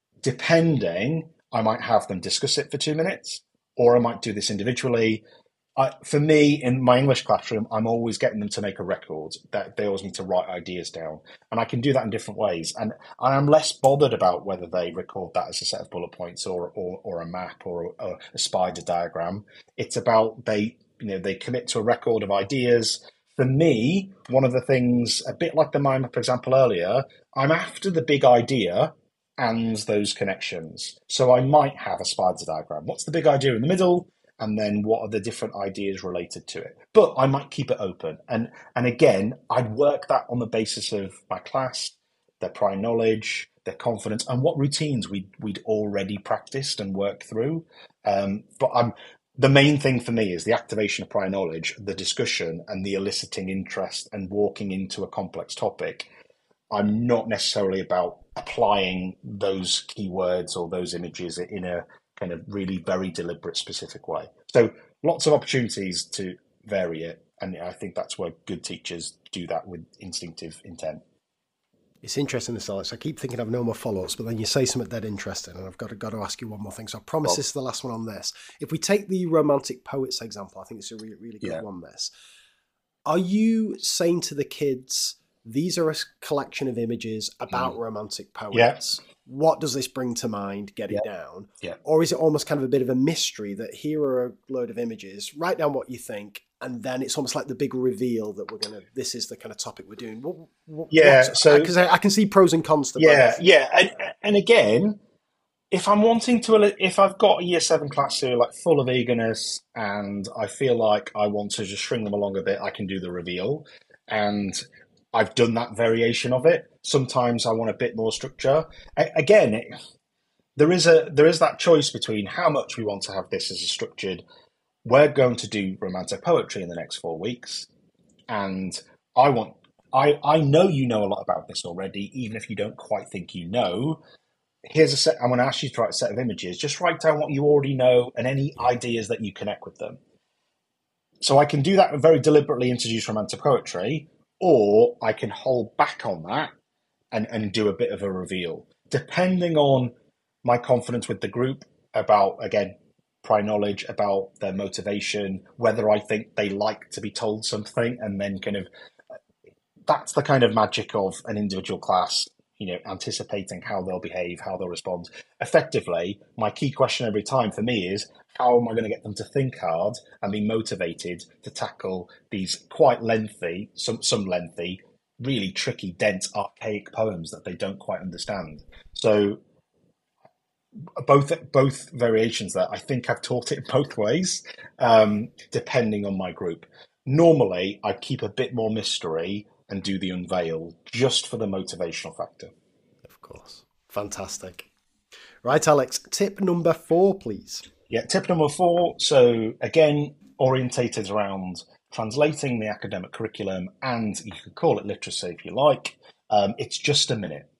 Depending, I might have them discuss it for two minutes, or I might do this individually. I, for me, in my English classroom, I'm always getting them to make a record. That they always need to write ideas down, and I can do that in different ways. And I'm less bothered about whether they record that as a set of bullet points or or, or a map or a, a spider diagram. It's about they, you know, they commit to a record of ideas. For me, one of the things, a bit like the mind map example earlier, I'm after the big idea and those connections. So I might have a spider diagram. What's the big idea in the middle? And then what are the different ideas related to it? But I might keep it open. And and again, I'd work that on the basis of my class, their prior knowledge, their confidence, and what routines we'd, we'd already practiced and worked through. Um, but I'm, the main thing for me is the activation of prior knowledge, the discussion, and the eliciting interest and walking into a complex topic. I'm not necessarily about applying those keywords or those images in a kind of really very deliberate, specific way. So lots of opportunities to vary it. And I think that's where good teachers do that with instinctive intent. It's interesting, this, Alex. I keep thinking I've no more follow-ups, but then you say something dead interesting, and I've got to, got to ask you one more thing. So I promise Well, this is the last one on this. If we take the romantic poets example, I think it's a really, really good yeah. one, this. Are you saying to the kids, these are a collection of images about mm. romantic poets? Yeah. What does this bring to mind? Get it yeah. down. Yeah. Or is it almost kind of a bit of a mystery that here are a load of images, write down what you think, and then it's almost like the big reveal that we're going to, this is the kind of topic we're doing. What, what, yeah. So, because I, I can see pros and cons to yeah, both. Yeah. And, and again, if I'm wanting to, if I've got a year seven class who are like full of eagerness and I feel like I want to just string them along a bit, I can do the reveal. And I've done that variation of it. Sometimes I want a bit more structure. A- again, it, there is a there is that choice between how much we want to have this as a structured. We're going to do romantic poetry in the next four weeks, and I want. I I know you know a lot about this already, even if you don't quite think you know. Here's a set. I'm going to ask you to write a set of images. Just write down what you already know and any ideas that you connect with them. So I can do that and very deliberately introduce romantic poetry. Or I can hold back on that and, and do a bit of a reveal, depending on my confidence with the group about, again, prior knowledge, about their motivation, whether I think they like to be told something, and then kind of, that's the kind of magic of an individual class, you know, anticipating how they'll behave, how they'll respond. Effectively, my key question every time for me is, how am I going to get them to think hard and be motivated to tackle these quite lengthy, some some lengthy, really tricky, dense, archaic poems that they don't quite understand? So both both variations there. I think I've taught it both ways, um, depending on my group. Normally, I'd keep a bit more mystery and do the unveil just for the motivational factor. Of course. Fantastic. Right, Alex, tip number four, please. Yeah, tip number four. So again, orientated around translating the academic curriculum, and you could call it literacy if you like. Um, it's just a minute.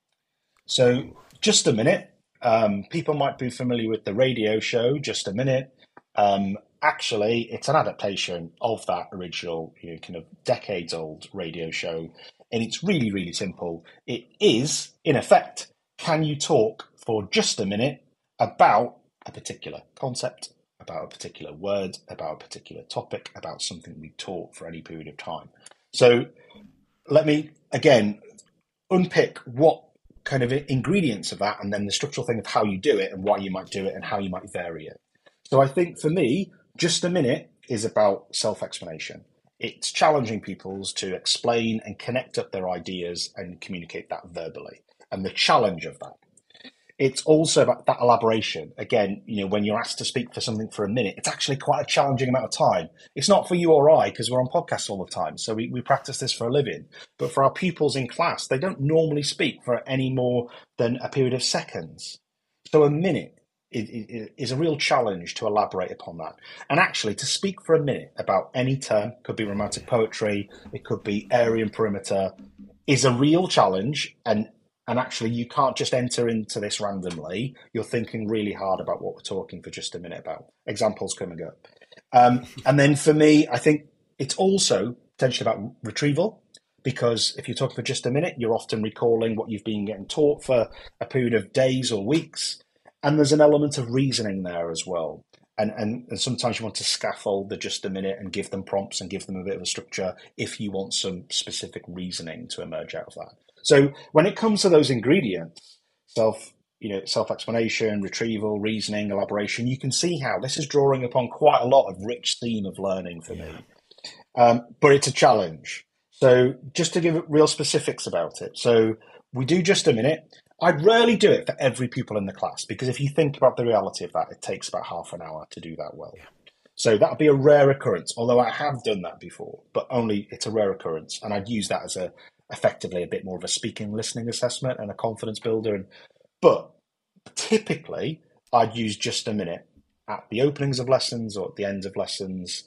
So just a minute. Um, people might be familiar with the radio show, Just a Minute. Um, actually, it's an adaptation of that original, you know, kind of decades-old radio show, and it's really, really simple. It is, in effect, can you talk for just a minute about a particular concept, about a particular word, about a particular topic, about something we taught for any period of time? So let me, again, unpick what kind of ingredients of that, and then the structural thing of how you do it and why you might do it and how you might vary it. So I think for me, just a minute is about self-explanation. It's challenging peoples to explain and connect up their ideas and communicate that verbally, and the challenge of that. It's also about that elaboration. Again, you know, when you're asked to speak for something for a minute, it's actually quite a challenging amount of time. It's not for you or I, because we're on podcasts all the time, so we, we practice this for a living. But for our pupils in class, they don't normally speak for any more than a period of seconds. So a minute is, is, is a real challenge to elaborate upon that. And actually, to speak for a minute about any term, could be romantic poetry, it could be area and perimeter, is a real challenge. And And actually, you can't just enter into this randomly. You're thinking really hard about what we're talking for just a minute about. Examples come and go. Um, and then for me, I think it's also potentially about retrieval, because if you're talking for just a minute, you're often recalling what you've been getting taught for a period of days or weeks. And there's an element of reasoning there as well. And, and, and sometimes you want to scaffold the just a minute and give them prompts and give them a bit of a structure if you want some specific reasoning to emerge out of that. So when it comes to those ingredients, self, you know, self-explanation, retrieval, reasoning, elaboration, you can see how this is drawing upon quite a lot of rich theme of learning for me. Um, but it's a challenge. So just to give real specifics about it. So we do just a minute. I'd rarely do it for every pupil in the class, because if you think about the reality of that, it takes about half an hour to do that well. Yeah. So that would be a rare occurrence, although I have done that before, but only it's a rare occurrence. And I'd use that as a effectively a bit more of a speaking listening assessment and a confidence builder. And but typically I'd use just a minute at the openings of lessons or at the ends of lessons,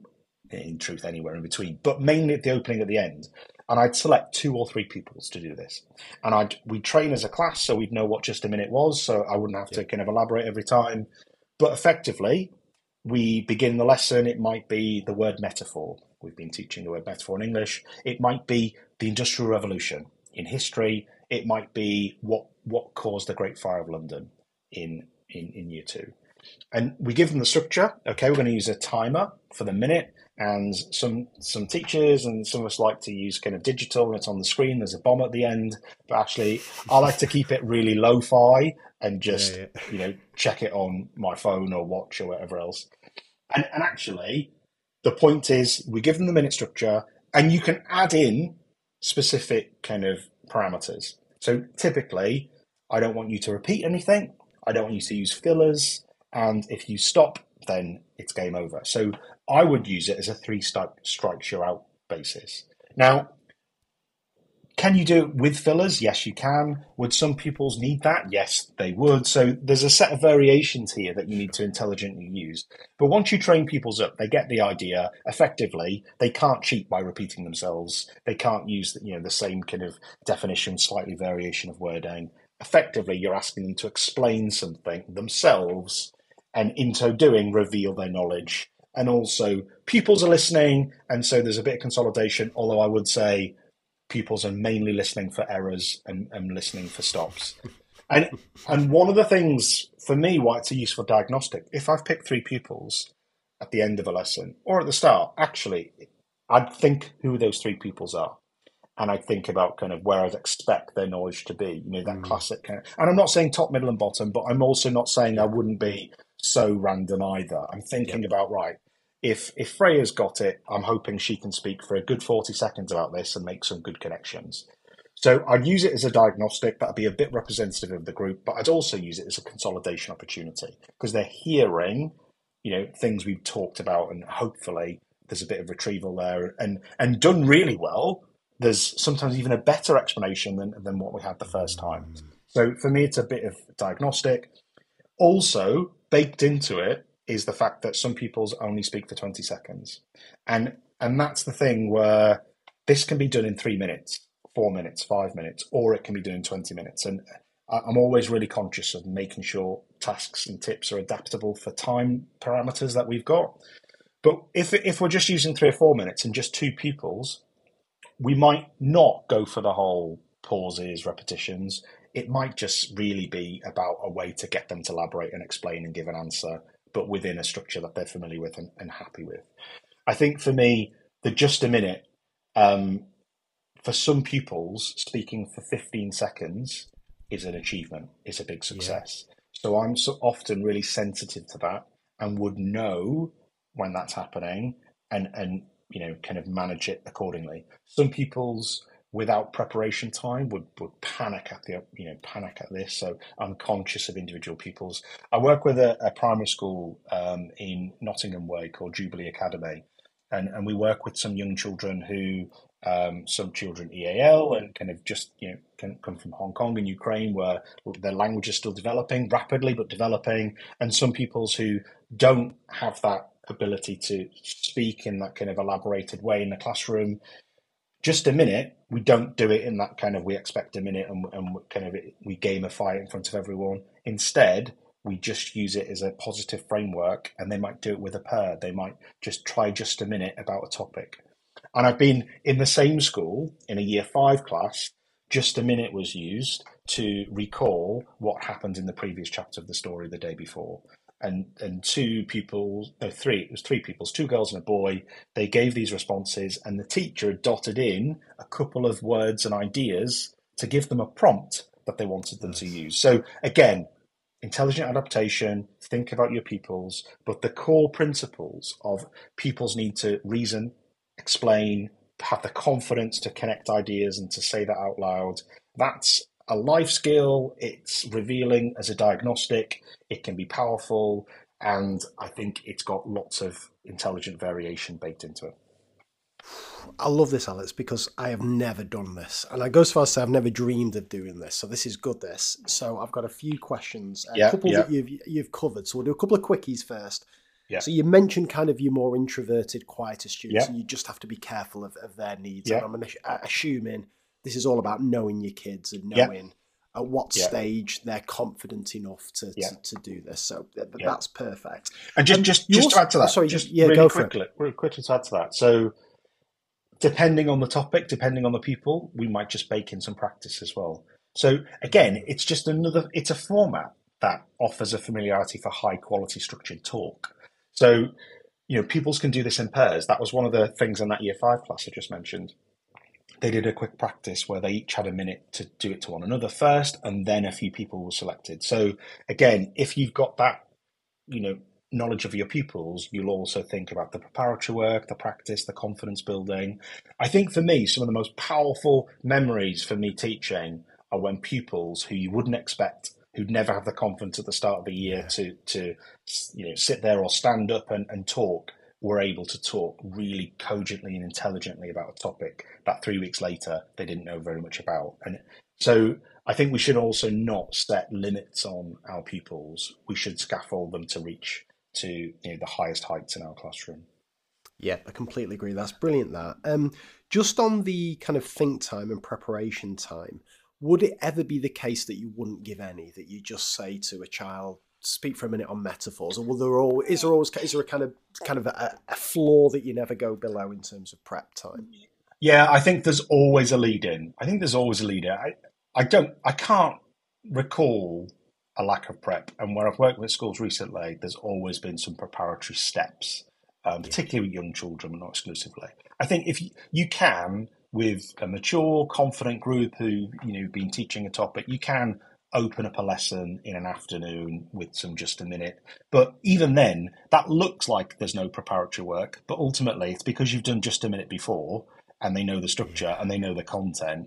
in truth anywhere in between, but mainly at the opening at the end. And I'd select two or three pupils to do this. And I'd we'd train as a class, so we'd know what just a minute was, so I wouldn't have to kind of elaborate every time. But effectively, we begin the lesson, it might be the word metaphor. We've been teaching the word metaphor in English. It might be the Industrial Revolution in history. It might be what what caused the Great Fire of London in, in, in year two. And we give them the structure. Okay, we're going to use a timer for the minute. And some some teachers and some of us like to use kind of digital, and it's on the screen. There's a bomb at the end. But actually, I like to keep it really lo-fi and just, yeah, yeah. you know, check it on my phone or watch or whatever else. And, and actually, the point is we give them the minute structure, and you can add in specific kind of parameters. So typically, I don't want you to repeat anything. I don't want you to use fillers. And if you stop, then it's game over. So I would use it as a three strikes you're out basis. Now, can you do it with fillers? Yes, you can. Would some pupils need that? Yes, they would. So there's a set of variations here that you need to intelligently use. But once you train pupils up, they get the idea. Effectively, they can't cheat by repeating themselves. They can't use, you know, the same kind of definition, slightly variation of wording. Effectively, you're asking them to explain something themselves, and in so doing, reveal their knowledge. And also, pupils are listening, and so there's a bit of consolidation, although I would say pupils are mainly listening for errors and, and listening for stops. And and one of the things, for me, why it's a useful diagnostic, if I've picked three pupils at the end of a lesson, or at the start, actually, I'd think who those three pupils are. And I'd think about kind of where I'd expect their knowledge to be, you know, that mm. classic kind of, and I'm not saying top, middle, and bottom, but I'm also not saying I wouldn't be so random either. I'm thinking yep. about, right, if if Freya's got it, I'm hoping she can speak for a good forty seconds about this and make some good connections. So I'd use it as a diagnostic. That'd be a bit representative of the group, but I'd also use it as a consolidation opportunity because they're hearing, you know, things we've talked about, and hopefully there's a bit of retrieval there. And and done really well, there's sometimes even a better explanation than, than what we had the first time. So for me, it's a bit of diagnostic. Also, baked into it is the fact that some pupils only speak for twenty seconds. And and that's the thing where this can be done in three minutes, four minutes, five minutes, or it can be done in twenty minutes. And I'm always really conscious of making sure tasks and tips are adaptable for time parameters that we've got. But if if we're just using three or four minutes and just two pupils, we might not go for the whole pauses, repetitions. It might just really be about a way to get them to elaborate and explain and give an answer, but within a structure that they're familiar with and, and happy with. I think for me, the just a minute, um, for some pupils, speaking for fifteen seconds is an achievement, is a big success. Yeah. So I'm so often really sensitive to that and would know when that's happening and, and you know, kind of manage it accordingly. Some pupils without preparation time would, would panic at the, you know, panic at this. So I'm conscious of individual pupils. I work with a, a primary school um, in Nottingham Way called Jubilee Academy. And, and we work with some young children who, um, some children E A L and kind of just, you know, can come from Hong Kong and Ukraine where their language is still developing rapidly, but developing. And some pupils who don't have that ability to speak in that kind of elaborated way in the classroom. Just a minute, we don't do it in that kind of, we expect a minute and, and kind of we gamify it in front of everyone. Instead, we just use it as a positive framework, and they might do it with a pair. They might just try just a minute about a topic. And I've been in the same school in a year five class, just a minute was used to recall what happened in the previous chapter of the story the day before. And and two pupils, no, three, it was three pupils, two girls and a boy, they gave these responses, and the teacher dotted in a couple of words and ideas to give them a prompt that they wanted them to use. So again, intelligent adaptation, think about your pupils, but the core principles of pupils need to reason, explain, have the confidence to connect ideas and to say that out loud. That's a life skill. It's revealing as a diagnostic. It can be powerful. And I think it's got lots of intelligent variation baked into it. I love this, Alex, because I have never done this. And I go so far as to say I've never dreamed of doing this. So this is good, this. So I've got a few questions, a yeah, couple yeah. that you've you've covered. So we'll do a couple of quickies first. Yeah. So you mentioned kind of your more introverted, quieter students, yeah. and you just have to be careful of, of their needs. Yeah. And I'm assuming this is all about knowing your kids and knowing yeah. at what yeah. stage they're confident enough to, yeah. to, to do this. So th- yeah. that's perfect. And just, um, just, just also, to add to that, oh, sorry, just yeah, really go quickly, for it. really quickly to add to that. So depending on the topic, depending on the pupil, we might just bake in some practice as well. So again, it's just another, it's a format that offers a familiarity for high quality structured talk. So, you know, pupils can do this in pairs. That was one of the things in that year five class I just mentioned. They did a quick practice where they each had a minute to do it to one another first, and then a few people were selected. So again, if you've got that, you know, knowledge of your pupils, you'll also think about the preparatory work, the practice, the confidence building. I think for me, some of the most powerful memories for me teaching are when pupils who you wouldn't expect, who'd never have the confidence at the start of the year yeah. to, to, you know, sit there or stand up and, and talk, were able to talk really cogently and intelligently about a topic that three weeks later they didn't know very much about. And so I think we should also not set limits on our pupils. We should scaffold them to reach to, you know, the highest heights in our classroom. Yeah, I completely agree. That's brilliant, that. Um, just on the kind of think time and preparation time, would it ever be the case that you wouldn't give any, that you just say to a child, speak for a minute on metaphors, or will there all, is there always is there a kind of kind of a, a floor that you never go below in terms of prep time? Yeah, I think there's always a lead in. I think there's always a lead in. I, I don't, I can't recall a lack of prep. And where I've worked with schools recently, there's always been some preparatory steps, um, particularly with young children, but not exclusively. I think if you, you can, with a mature, confident group who, you know, been teaching a topic, you can open up a lesson in an afternoon with some just a minute. But even then, that looks like there's no preparatory work, but ultimately it's because you've done just a minute before and they know the structure and they know the content,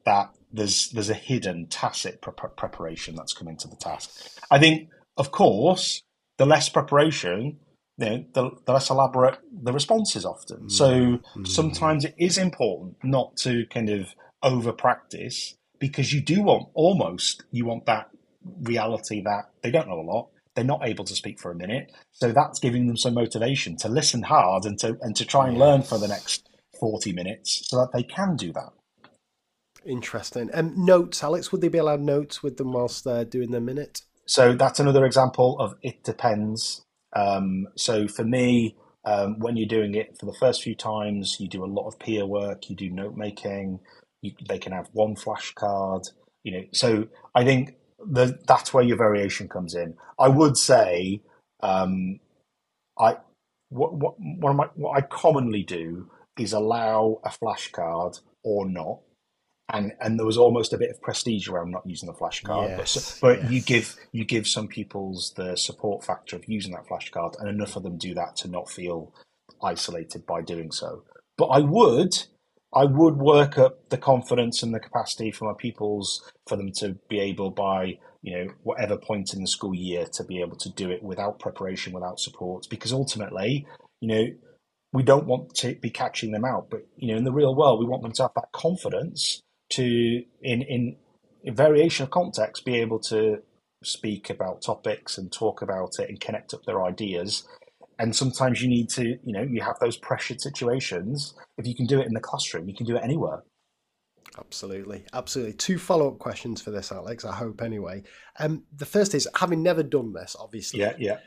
that there's there's a hidden tacit pre- preparation that's come into the task. I think, of course, the less preparation, you know, the, the less elaborate the response is often. Mm. So mm. sometimes it is important not to kind of over practice, because you do want almost you want that reality that they don't know a lot. They're not able to speak for a minute. So that's giving them some motivation to listen hard and to and to try and yes. learn for the next forty minutes so that they can do that. Interesting. Um, notes, Alex, would they be allowed notes with them whilst they're doing their minute? So that's another example of it depends. Um, so for me, um, when you're doing it for the first few times, you do a lot of peer work, you do note making, you, they can have one flashcard, you know. So I think the, that's where your variation comes in. I would say, um, I what what one of my, what I commonly do is allow a flashcard or not. And and there was almost a bit of prestige around not using the flashcard, yes, but, but yes. you give you give some people's the support factor of using that flashcard, and enough of them do that to not feel isolated by doing so. But I would I would work up the confidence and the capacity for my pupils for them to be able, by you know whatever point in the school year, to be able to do it without preparation, without support, because ultimately, you know, we don't want to be catching them out, but you know, in the real world, we want them to have that confidence to, in, in in variation of context, be able to speak about topics and talk about it and connect up their ideas. And sometimes you need to, you know, you have those pressured situations. If you can do it in the classroom, you can do it anywhere. Absolutely. Absolutely. Two follow-up questions for this, Alex, I hope anyway. Um, the first is, having never done this, obviously. Yeah, yeah.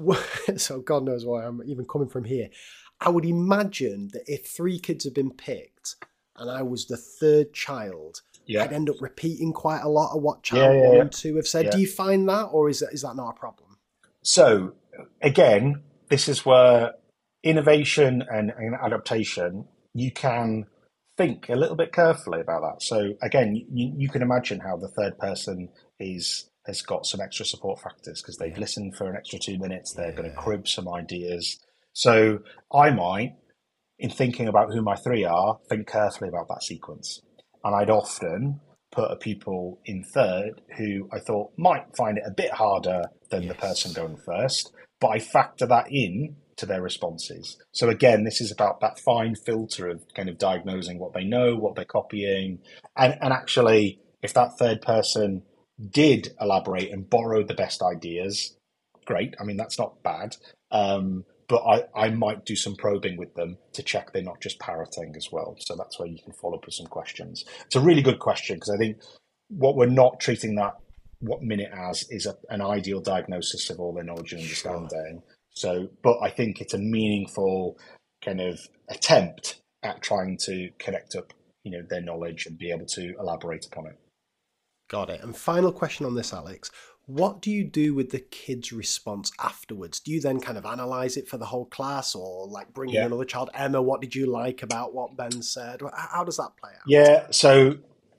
So God knows why I'm even coming from here. I would imagine that if three kids have been picked and I was the third child, yeah. I'd end up repeating quite a lot of what child yeah, yeah, one yeah. and two have said. Yeah. Do you find that, or is that, is that not a problem? So again, this is where innovation and, and adaptation, you can think a little bit carefully about that. So again, you, you can imagine how the third person is has got some extra support factors because they've yeah. listened for an extra two minutes. They're yeah. going to crib some ideas. So I might, in thinking about who my three are, think carefully about that sequence. And I'd often put a pupil in third who I thought might find it a bit harder than yes. the person going first, but I factor that in to their responses. So again, this is about that fine filter of kind of diagnosing what they know, what they're copying. And, and actually, if that third person did elaborate and borrow the best ideas, great. I mean, that's not bad. Um, but I, I might do some probing with them to check they're not just parroting as well. So that's where you can follow up with some questions. It's a really good question, because I think what we're not treating that what minute as is a, an ideal diagnosis of all their knowledge and understanding. Sure. So, but I think it's a meaningful kind of attempt at trying to connect up, you know, their knowledge and be able to elaborate upon it. Got it. And final question on this, Alex. What do you do with the kids' response afterwards? Do you then kind of analyze it for the whole class, or like bring yeah. in another child? Emma, what did you like about what Ben said? How does that play out? Yeah. So,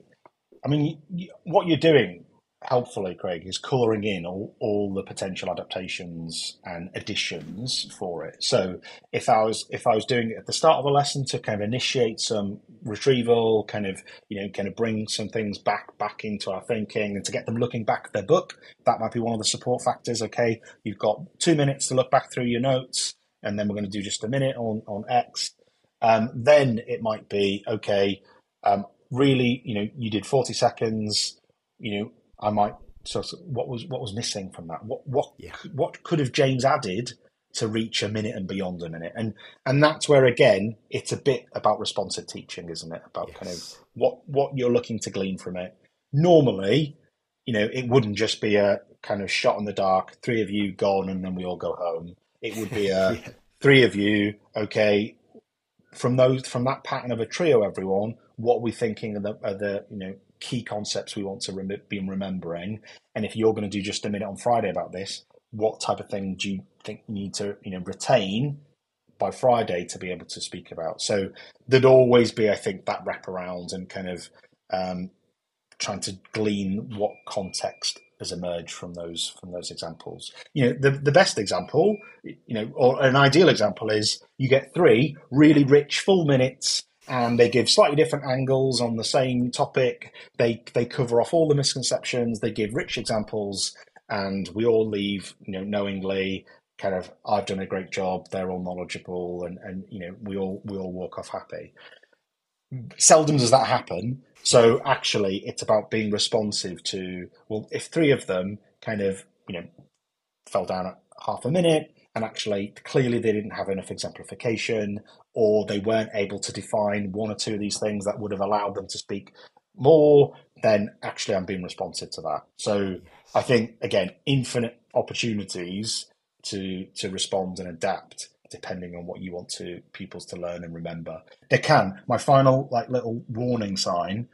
I mean, what you're doing helpfully, Craig, is colouring in all, all the potential adaptations and additions for it. So if I was if I was doing it at the start of a lesson to kind of initiate some retrieval, kind of, you know, kind of bring some things back back into our thinking and to get them looking back at their book, that might be one of the support factors. Okay, you've got two minutes to look back through your notes, and then we're going to do just a minute on, on X. Um, then it might be, okay, um, really, you know, you did forty seconds, you know, I might sort of, what was what was missing from that? What what yeah. what could have James added to reach a minute and beyond a minute? And and that's where, again, it's a bit about responsive teaching, isn't it? About yes. kind of what what you're looking to glean from it. Normally, you know, it wouldn't just be a kind of shot in the dark, three of you gone, and then we all go home. It would be a yeah. three of you, okay. From those from that pattern of a trio, everyone, what are we thinking of the, of the you know key concepts we want to rem- be remembering? And if you're going to do just a minute on Friday about this, what type of thing do you think you need to you know retain by Friday to be able to speak about? So there'd always be, I think, that wraparound and kind of um, trying to glean what context has emerged from those from those examples. You know, the the best example, you know, or an ideal example is you get three really rich full minutes. and they give slightly different angles on the same topic. They they cover off all the misconceptions. They give rich examples, and we all leave, you know, knowingly kind of, I've done a great job. They're all knowledgeable, and and you know, we all we all walk off happy. Seldom does that happen. So actually, it's about being responsive to, well, if three of them kind of, you know, fell down at half a minute, and actually clearly they didn't have enough exemplification, or they weren't able to define one or two of these things that would have allowed them to speak more, then actually I'm being responsive to that. So I think, again, infinite opportunities to to respond and adapt depending on what you want to pupils to learn and remember. They can. My final like little warning sign,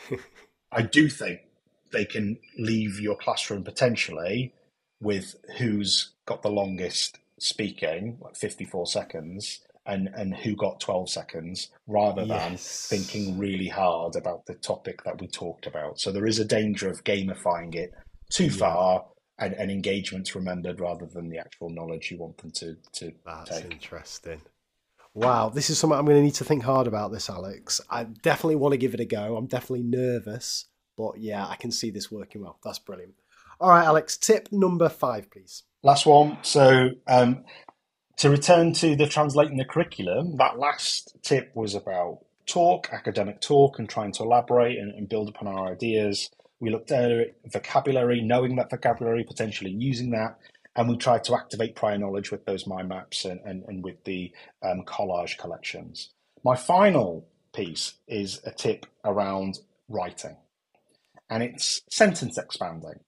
I do think they can leave your classroom potentially with who's got the longest speaking, like fifty-four seconds, and, and who got twelve seconds, rather than Yes. thinking really hard about the topic that we talked about. So there is a danger of gamifying it too Yeah. far, and, and engagements remembered rather than the actual knowledge you want them to, to That's take. interesting. Wow, this is something I'm going to need to think hard about this, Alex. I definitely want to give it a go. I'm definitely nervous, but yeah, I can see this working well. That's brilliant. All right, Alex, tip number five, please. Last one. So um, to return to the translating the curriculum, that last tip was about talk, academic talk, and trying to elaborate and, and build upon our ideas. We looked at vocabulary, knowing that vocabulary, potentially using that, and we tried to activate prior knowledge with those mind maps and, and, and with the um, collage collections. My final piece is a tip around writing, and it's sentence expanding.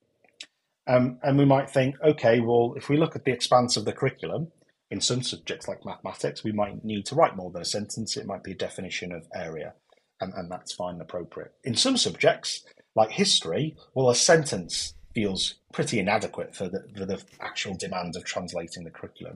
Um, and we might think, okay, well, if we look at the expanse of the curriculum, in some subjects like mathematics, we might need to write more than a sentence. It might be a definition of area, and, and that's fine and appropriate. In some subjects, like history, well, a sentence feels pretty inadequate for the, for the actual demand of translating the curriculum.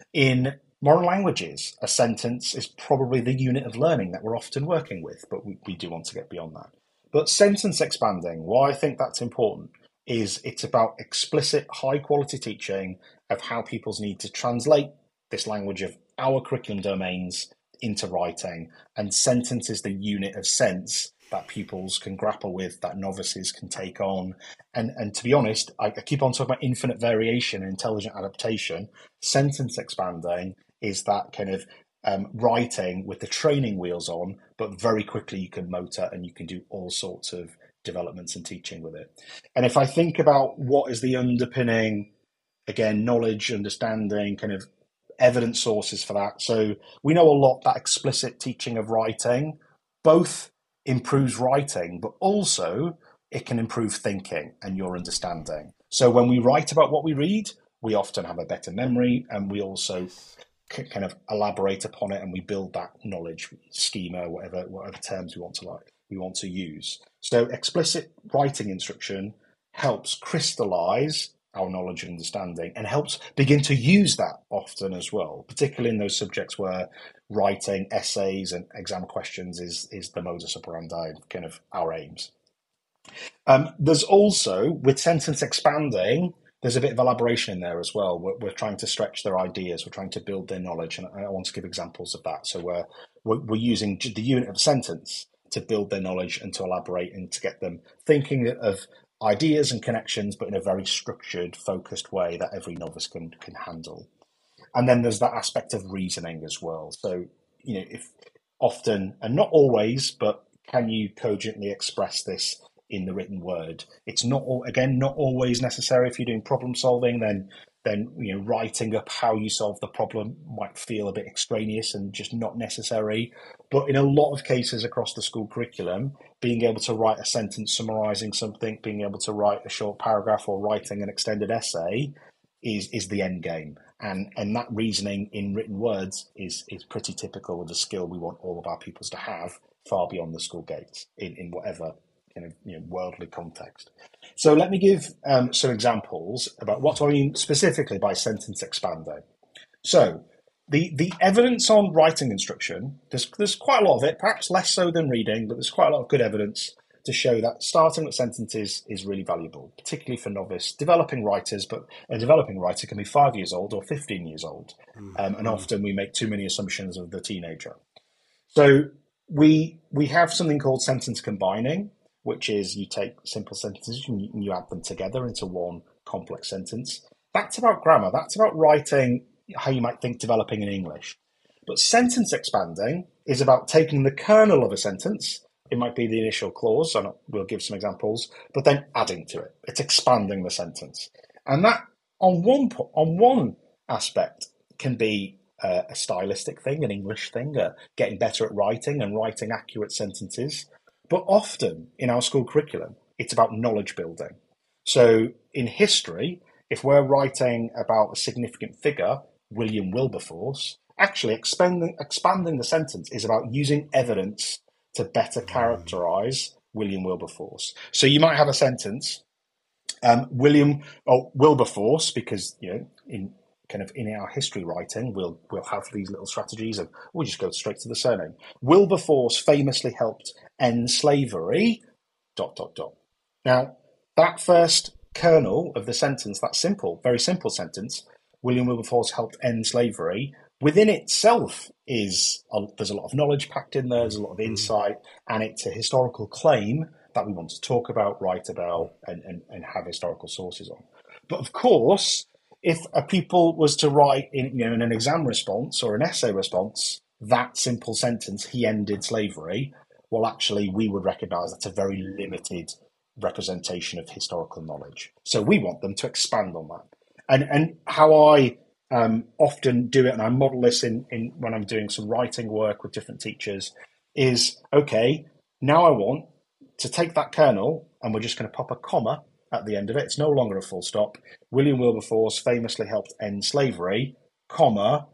In modern languages, a sentence is probably the unit of learning that we're often working with, but we, we do want to get beyond that. But sentence expanding, why I think that's important, is it's about explicit, high-quality teaching of how pupils need to translate this language of our curriculum domains into writing, and sentence is the unit of sense that pupils can grapple with, that novices can take on. And, and to be honest, I, I keep on talking about infinite variation and intelligent adaptation. Sentence expanding is that kind of um, writing with the training wheels on, but very quickly you can motor and you can do all sorts of developments and teaching with it. And if I think about what is the underpinning, again, knowledge, understanding, kind of evidence sources for that. So we know a lot that explicit teaching of writing both improves writing, but also it can improve thinking and your understanding. So when we write about what we read, we often have a better memory, and we also c- kind of elaborate upon it, and we build that knowledge schema, whatever whatever terms we want to like we want to use. So explicit writing instruction helps crystallize our knowledge and understanding, and helps begin to use that often as well, particularly in those subjects where writing essays and exam questions is, is the modus operandi, kind of our aims. Um, there's also, with sentence expanding, there's a bit of elaboration in there as well. We're, we're trying to stretch their ideas, we're trying to build their knowledge, and I want to give examples of that. So we're, we're, we're using the unit of a sentence to build their knowledge and to elaborate and to get them thinking of ideas and connections, but in a very structured, focused way that every novice can can handle. And then there's that aspect of reasoning as well. So, you know, if often, and not always, but can you cogently express this in the written word? It's not, again, not always necessary. If you're doing problem solving, then then you know, writing up how you solve the problem might feel a bit extraneous and just not necessary. But in a lot of cases across the school curriculum, being able to write a sentence summarising something, being able to write a short paragraph, or writing an extended essay is is the end game. And and that reasoning in written words is is pretty typical of the skill we want all of our pupils to have far beyond the school gates in, in whatever kind of, you know, worldly context. So let me give um, some examples about what I mean specifically by sentence expanding. So the the evidence on writing instruction, there's there's quite a lot of it, perhaps less so than reading, but there's quite a lot of good evidence to show that starting with sentences is really valuable, particularly for novice developing writers. But a developing writer can be five years old or fifteen years old, um, and often we make too many assumptions of the teenager. So we we have something called sentence combining, which is you take simple sentences and you, and you add them together into one complex sentence. That's about grammar. That's about writing how you might think developing in English. But sentence expanding is about taking the kernel of a sentence. It might be the initial clause, and we'll give some examples, but then adding to it. It's expanding the sentence. And that, on one on one aspect, can be uh, a stylistic thing, an English thing, uh, getting better at writing and writing accurate sentences. But often in our school curriculum, it's about knowledge building. So in history, if we're writing about a significant figure, William Wilberforce, actually expanding, expanding the sentence is about using evidence to better characterize William Wilberforce. So you might have a sentence, um, William or Wilberforce, because you know in kind of in our history writing, we'll we'll have these little strategies of we'll just go straight to the surname. Wilberforce famously helped end slavery. Dot dot dot. Now that first kernel of the sentence, that simple, very simple sentence, William Wilberforce helped end slavery, within itself is a, there's a lot of knowledge packed in there, there's a lot of insight, and it's a historical claim that we want to talk about, write about, and, and, and have historical sources on. But of course, if a pupil was to write in, you know, in an exam response or an essay response, that simple sentence, he ended slavery, well, actually, we would recognise that's a very limited representation of historical knowledge. So we want them to expand on that. And and how I um, often do it, and I model this in, in when I'm doing some writing work with different teachers, is, okay, now I want to take that kernel and we're just going to pop a comma at the end of it. It's no longer a full stop. William Wilberforce famously helped end slavery, comma,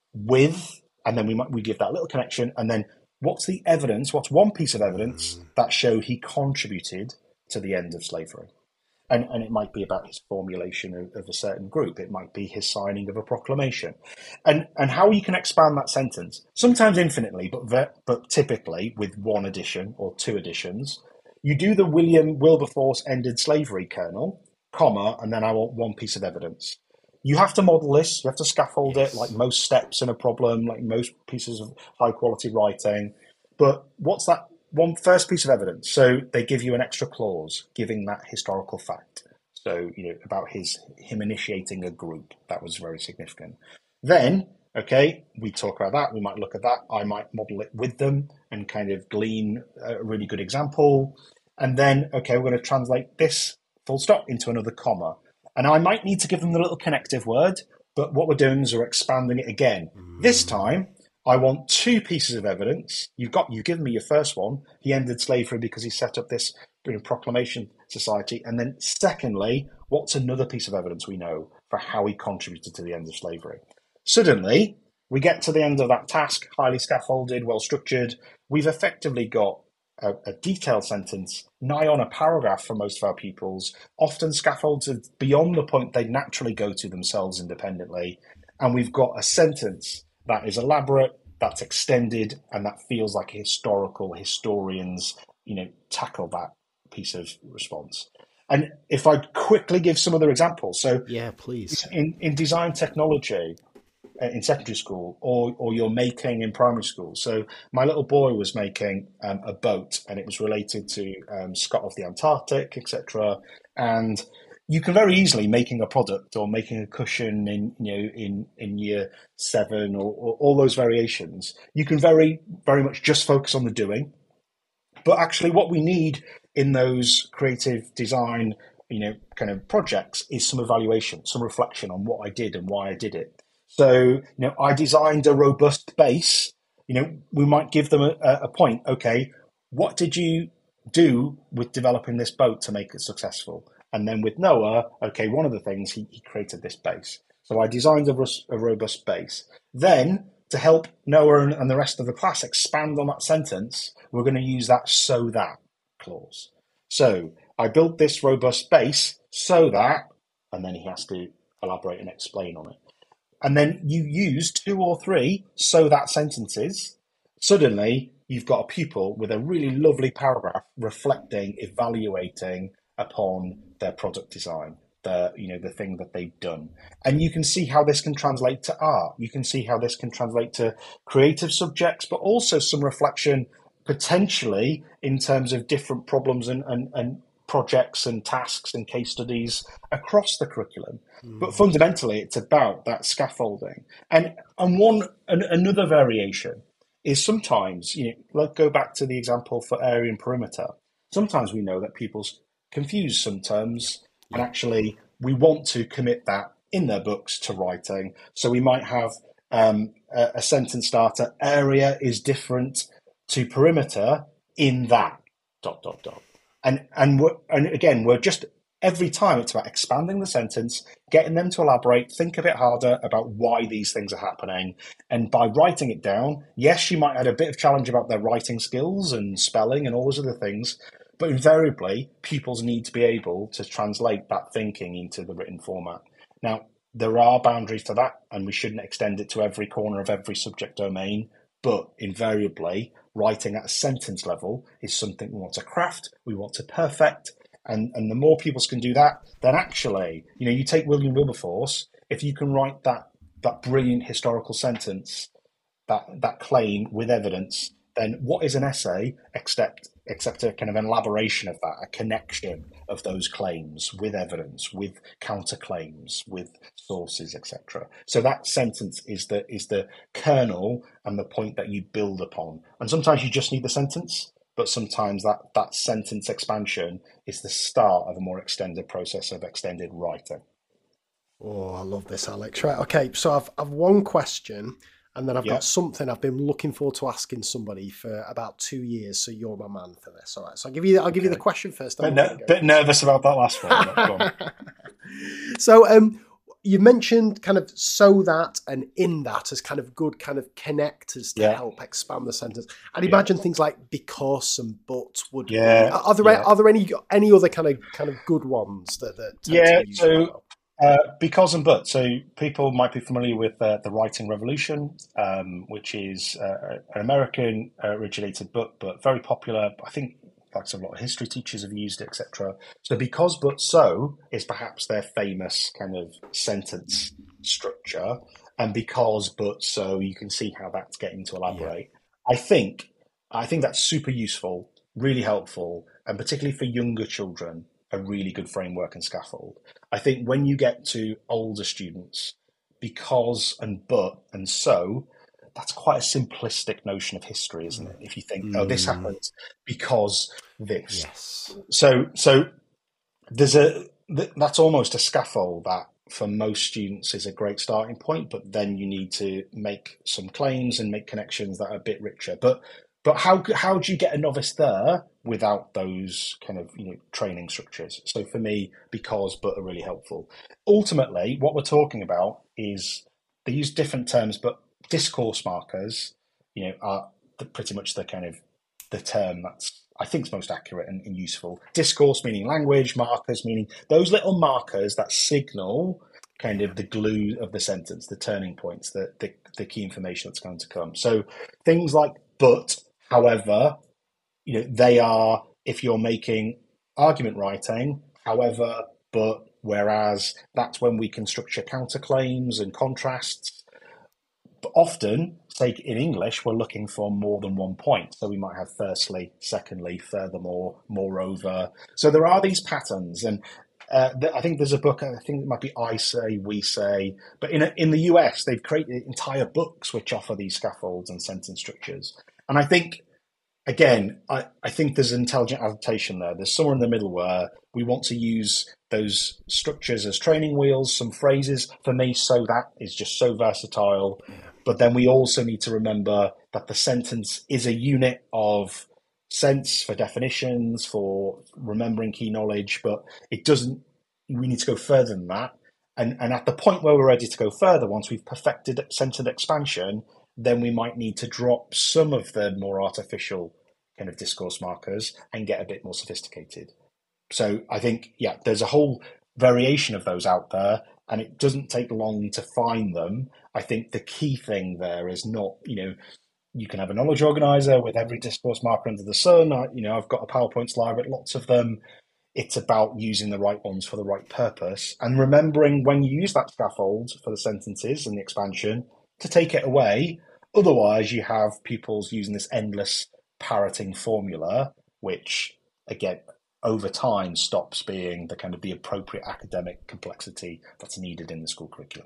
with, and then we might we give that little connection, and then what's the evidence, what's one piece of evidence that showed he contributed to the end of slavery? And, and it might be about his formulation of, of a certain group. It might be his signing of a proclamation. And and how you can expand that sentence, sometimes infinitely, but ve- but typically with one addition or two additions. You do the William Wilberforce ended slavery kernel, comma, and then I want one piece of evidence. You have to model this. You have to scaffold yes. it like most steps in a problem, like most pieces of high quality writing. But what's that one first piece of evidence? So they give you an extra clause giving that historical fact. So, you know, about his him initiating a group. That was very significant. Then, okay, we talk about that. We might look at that. I might model it with them and kind of glean a really good example. And then, okay, we're going to translate this full stop into another comma. And I might need to give them the little connective word, but what we're doing is we're expanding it again. Mm. This time, I want two pieces of evidence. You've got, you've given me your first one. He ended slavery because he set up this, you know, proclamation society. And then secondly, what's another piece of evidence we know for how he contributed to the end of slavery? Suddenly, we get to the end of that task, highly scaffolded, well-structured. We've effectively got a, a detailed sentence, nigh on a paragraph for most of our pupils, often scaffolded beyond the point they naturally go to themselves independently. And we've got a sentence that is elaborate, that's extended, and that feels like historical historians, you know, tackle that piece of response. And if I quickly give some other examples, so yeah, please. In, in design technology, in secondary school, or or you're making in primary school. So my little boy was making um, a boat, and it was related to um, Scott of the Antarctic, et cetera. And you can very easily making a product or making a cushion in you know in in year seven or, or all those variations. You can very very much just focus on the doing, but actually what we need in those creative design you know kind of projects is some evaluation, some reflection on what I did and why I did it. So, you know, I designed a robust base. You know, we might give them a, a point. Okay, what did you do with developing this boat to make it successful? And then with Noah, okay, one of the things, he, he created this base. So I designed a, a robust base. Then, to help Noah and, and the rest of the class expand on that sentence, we're going to use that so that clause. So I built this robust base so that, and then he has to elaborate and explain on it. And then you use two or three so that sentences, suddenly you've got a pupil with a really lovely paragraph reflecting, evaluating upon their product design. the, you know, the thing that they've done. And you can see how this can translate to art. You can see how this can translate to creative subjects, but also some reflection potentially in terms of different problems and, and, and projects and tasks and case studies across the curriculum. Mm. But fundamentally, it's about that scaffolding. And and one an, another variation is sometimes, you know, let's go back to the example for area and perimeter. Sometimes we know that people confuse some terms, and actually we want to commit that in their books to writing. So we might have um, a, a sentence starter, area is different to perimeter in that dot dot dot. And and we're, and again, we're just every time it's about expanding the sentence, getting them to elaborate, think a bit harder about why these things are happening. And by writing it down, yes, you might have a bit of challenge about their writing skills and spelling and all those other things, but invariably, pupils need to be able to translate that thinking into the written format. Now, there are boundaries to that, and we shouldn't extend it to every corner of every subject domain, but invariably, writing at a sentence level is something we want to craft, we want to perfect, and, and the more pupils can do that, then actually, you know, you take William Wilberforce, if you can write that that brilliant historical sentence, that that claim with evidence, then what is an essay except except a kind of an elaboration of that, a connection of those claims with evidence, with counterclaims, with sources, et cetera. So that sentence is the is the kernel and the point that you build upon. And sometimes you just need the sentence, but sometimes that that sentence expansion is the start of a more extended process of extended writing. Oh, I love this, Alex. Right, okay, so I've I've one question. And then I've yep. got something I've been looking forward to asking somebody for about two years. So you're my man for this. All right. So I'll give you I'll give okay. you the question first. Bit, ner- bit nervous about that last one. So um, you mentioned kind of so that and in that as kind of good kind of connectors to yeah. help expand the sentence. I'd yeah. imagine things like because and but would. Yeah. Be, are there yeah. are there any any other kind of kind of good ones that that yeah. So. Uh, because and but. So people might be familiar with uh, the Writing Revolution, um, which is uh, an American uh, originated book, but very popular. I think like a lot of history teachers have used it, et cetera. So because but so is perhaps their famous kind of sentence structure, and because but so you can see how that's getting to elaborate. Yeah. I think I think that's super useful, really helpful, and particularly for younger children, a really good framework and scaffold. I think when you get to older students, because and but and so, that's quite a simplistic notion of history, isn't it? If you think, mm. oh, this happens because this. Yes. So, so there's a that's almost a scaffold that for most students is a great starting point, but then you need to make some claims and make connections that are a bit richer. But But how how do you get a novice there without those kind of, you know, training structures? So for me, because but are really helpful. Ultimately, what we're talking about is they use different terms, but discourse markers, you know, are the, pretty much the kind of the term that's I think is most accurate and, and useful. Discourse meaning language, markers meaning those little markers that signal kind of the glue of the sentence, the turning points, the the, the key information that's going to come. So things like but. However, you know, they are, if you're making argument writing, however, but, whereas, that's when we can structure counterclaims and contrasts. But often, say in English, we're looking for more than one point. So we might have firstly, secondly, furthermore, moreover. So there are these patterns. And uh, th- I think there's a book, I think it might be I Say, We Say. But in, a, in the U S, they've created entire books which offer these scaffolds and sentence structures. And I think, again, I, I think there's an intelligent adaptation there. There's somewhere in the middle where we want to use those structures as training wheels, some phrases. For me, so that is just so versatile. But then we also need to remember that the sentence is a unit of sense for definitions, for remembering key knowledge, but it doesn't, we need to go further than that. And, and at the point where we're ready to go further, once we've perfected sentence expansion, then we might need to drop some of the more artificial kind of discourse markers and get a bit more sophisticated. So I think, yeah, there's a whole variation of those out there, and it doesn't take long to find them. I think the key thing there is not, you know, you can have a knowledge organizer with every discourse marker under the sun. I, you know, I've got a PowerPoint slide with lots of them. it's about using the right ones for the right purpose and remembering when you use that scaffold for the sentences and the expansion to take it away. Otherwise, you have pupils using this endless parroting formula, which, again, over time stops being the kind of the appropriate academic complexity that's needed in the school curriculum.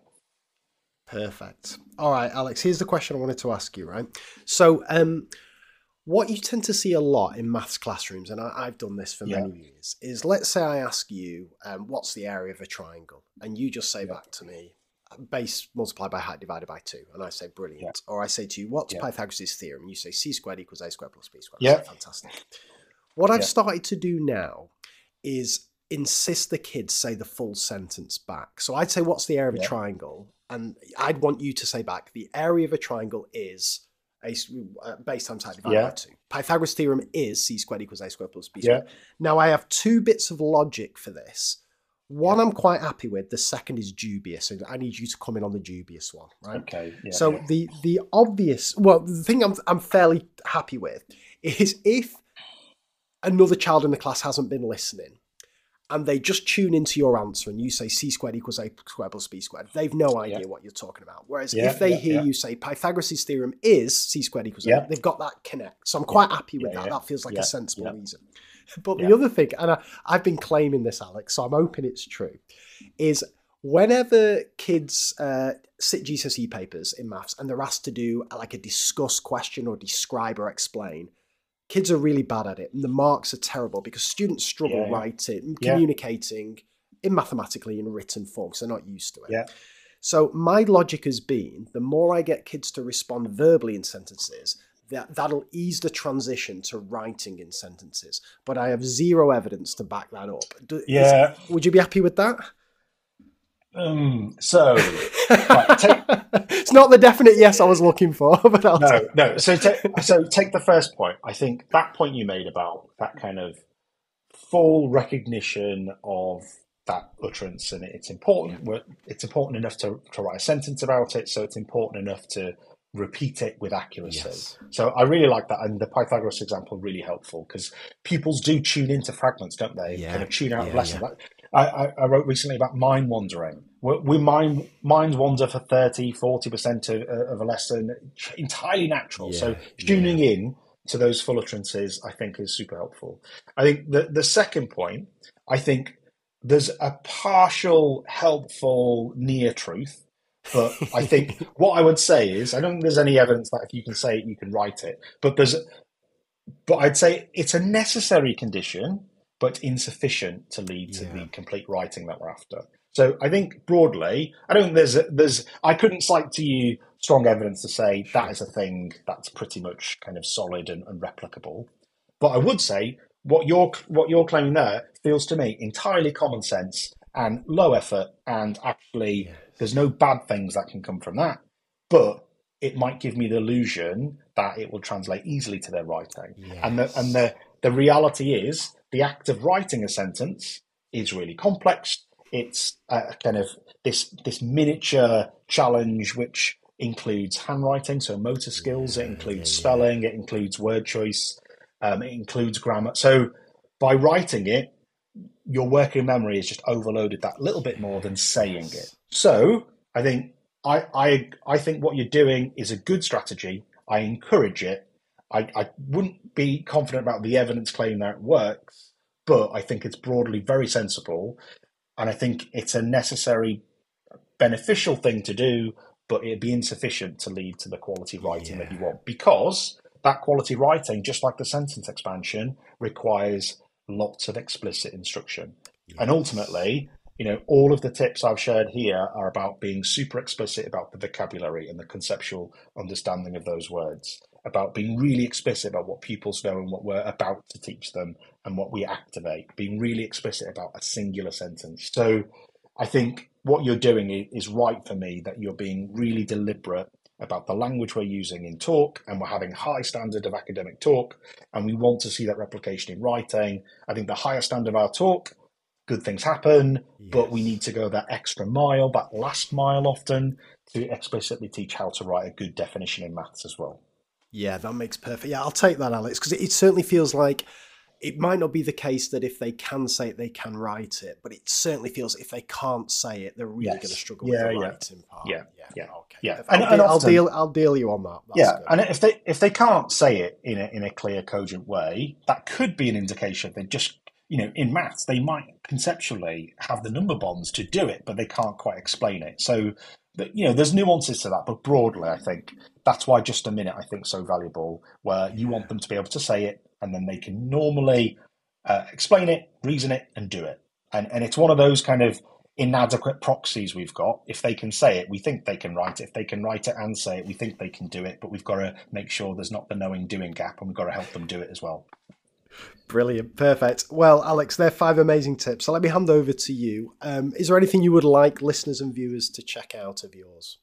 Perfect. All right, Alex, here's the question I wanted to ask you, right? So um, what you tend to see a lot in maths classrooms, and I, I've done this for yeah. many years, is let's say I ask you, um, what's the area of a triangle? And you just say yeah. back to me, base multiplied by height divided by two. And I say, brilliant. Yeah. Or I say to you, what's yeah. Pythagoras' theorem? And you say, c squared equals a squared plus b squared. Yeah. Fantastic. What I've yeah. started to do now is insist the kids say the full sentence back. So I'd say, what's the area of yeah. a triangle? And I'd want you to say back, the area of a triangle is a uh, base times height divided yeah. by two. Pythagoras' theorem is c squared equals a squared plus b squared. Yeah. Now, I have two bits of logic for this. One yeah. I'm quite happy with. The second is dubious. And I need you to come in on the dubious one, right? Okay. Yeah, so yeah. the the obvious, well, the thing I'm I'm fairly happy with is if another child in the class hasn't been listening and they just tune into your answer and you say c squared equals a squared plus b squared, they've no idea yeah. what you're talking about. Whereas yeah, if they yeah, hear yeah. you say Pythagoras' theorem is c squared equals yeah. a, they've got that connect. So I'm quite yeah. happy with yeah, that. Yeah. That feels like yeah. a sensible yeah. reason. But yeah. the other thing, and I, I've been claiming this, Alex, so I'm hoping it's true, is whenever kids uh, sit G C S E papers in maths and they're asked to do like a discuss question or describe or explain, kids are really bad at it. And the marks are terrible because students struggle yeah, yeah. writing, yeah. communicating in mathematically in written form because they're not used to it. Yeah. So my logic has been, the more I get kids to respond verbally in sentences, that, that'll ease the transition to writing in sentences. But I have zero evidence to back that up. Do, yeah. Is, would you be happy with that? Um, so, right, take, it's not the definite yes I was looking for, but I'll no, take no. So, take, so take the first point. I think that point you made about that kind of full recognition of that utterance, and it's important. Yeah. It's important enough to, to write a sentence about it, so it's important enough to repeat it with accuracy. Yes. So I really like that, and the Pythagoras example really helpful because pupils do tune into fragments, don't they? Yeah. Kind of tune out yeah, of lessons. yeah. Like, I, I, I wrote recently about mind wandering. We, we mind mind wander for thirty, forty percent of, of a lesson, entirely natural. Yeah. So tuning yeah. in to those full utterances, I think, is super helpful. I think the the second point, I think there's a partial helpful near truth. But I think what I would say is, I don't think there's any evidence that if you can say it, you can write it. But there's, but I'd say it's a necessary condition, but insufficient to lead to yeah. the complete writing that we're after. So I think broadly, I don't think there's, there's, I couldn't cite to you strong evidence to say that is a thing that's pretty much kind of solid and, and replicable. But I would say what you're, what you're claiming there feels to me entirely common sense and low effort, and actually yes. there's no bad things that can come from that, but it might give me the illusion that it will translate easily to their writing. Yes. And the and the, the reality is the act of writing a sentence is really complex. It's a kind of this this miniature challenge which includes handwriting, so motor skills, yeah, it includes yeah, spelling, yeah. it includes word choice, um, it includes grammar. So by writing it, your working memory is just overloaded that little bit more than saying it. So I think I I I think what you're doing is a good strategy. I encourage it. I, I wouldn't be confident about the evidence claiming that it works, but I think it's broadly very sensible. And I think it's a necessary, beneficial thing to do, but it'd be insufficient to lead to the quality writing yeah. that you want. Because that quality writing, just like the sentence expansion, requires lots of explicit instruction. Yes. And ultimately, you know, all of the tips I've shared here are about being super explicit about the vocabulary and the conceptual understanding of those words, about being really explicit about what pupils know and what we're about to teach them and what we activate, being really explicit about a singular sentence. So I think what you're doing is right for me, that you're being really deliberate about the language we're using in talk, and we're having a high standard of academic talk, and we want to see that replication in writing. I think the higher standard of our talk, good things happen, yes. but we need to go that extra mile, that last mile often, to explicitly teach how to write a good definition in maths as well. Yeah, that makes perfect. Yeah, I'll take that, Alex, because it, it certainly feels like it might not be the case that if they can say it, they can write it, but it certainly feels if they can't say it, they're really yes. going to struggle yeah, with the yeah. writing part. Yeah, yeah, yeah. Okay. yeah. I'll, and, and I'll often, deal. I'll deal you on that. That's yeah, good. and if they if they can't say it in a in a clear, cogent way, that could be an indication they just. You know, in maths, they might conceptually have the number bonds to do it, but they can't quite explain it. So, you know, there's nuances to that, but broadly, I think that's why just a minute, I think, so valuable, where you want them to be able to say it, and then they can normally uh, explain it, reason it, and do it. And and it's one of those kind of inadequate proxies we've got. If they can say it, we think they can write it. If they can write it and say it, we think they can do it, but we've got to make sure there's not the knowing doing gap, and we've got to help them do it as well. Brilliant. Perfect. Well, Alex, they're five amazing tips. So let me hand over to you. Um, is there anything you would like listeners and viewers to check out of yours?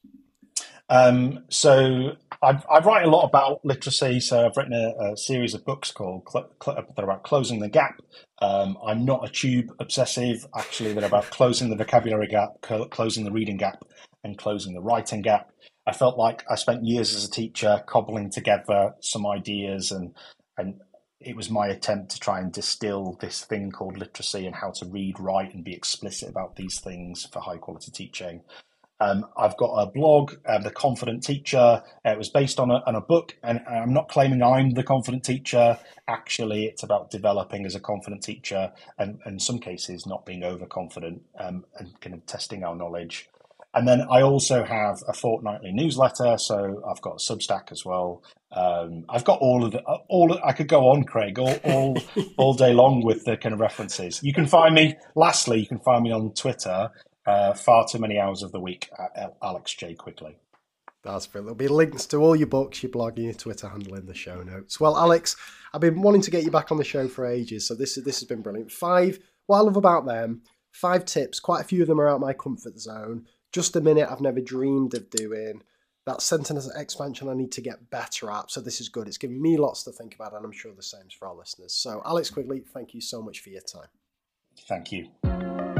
Um, so I, I write a lot about literacy. So I've written a, a series of books called cl- cl- they're about closing the gap. Um, I'm not a tube obsessive. Actually, they're about closing the vocabulary gap, cl- closing the reading gap, and closing the writing gap. I felt like I spent years as a teacher cobbling together some ideas, and and it was my attempt to try and distill this thing called literacy and how to read, write, and be explicit about these things for high quality teaching. Um, I've got a blog, uh, The Confident Teacher. Uh, it was based on a, on a book, and I'm not claiming I'm the confident teacher. Actually, it's about developing as a confident teacher, and in some cases not being overconfident, um, and kind of testing our knowledge. And then I also have a fortnightly newsletter, so I've got a Substack as well. Um, I've got all of the, all I could go on, Craig, all all, all day long with the kind of references. You can find me. Lastly, you can find me on Twitter. Uh, far too many hours of the week at Alex J Quigley. That's brilliant. There'll be links to all your books, your blog, and your Twitter handle in the show notes. Well, Alex, I've been wanting to get you back on the show for ages, so this this has been brilliant. Five. What I love about them, five tips. Quite a few of them are out of my comfort zone. Just a minute I've never dreamed of doing. That sentence expansion I need to get better at. So this is good. It's given me lots to think about, and I'm sure the same is for our listeners. So Alex Quigley, thank you so much for your time. Thank you.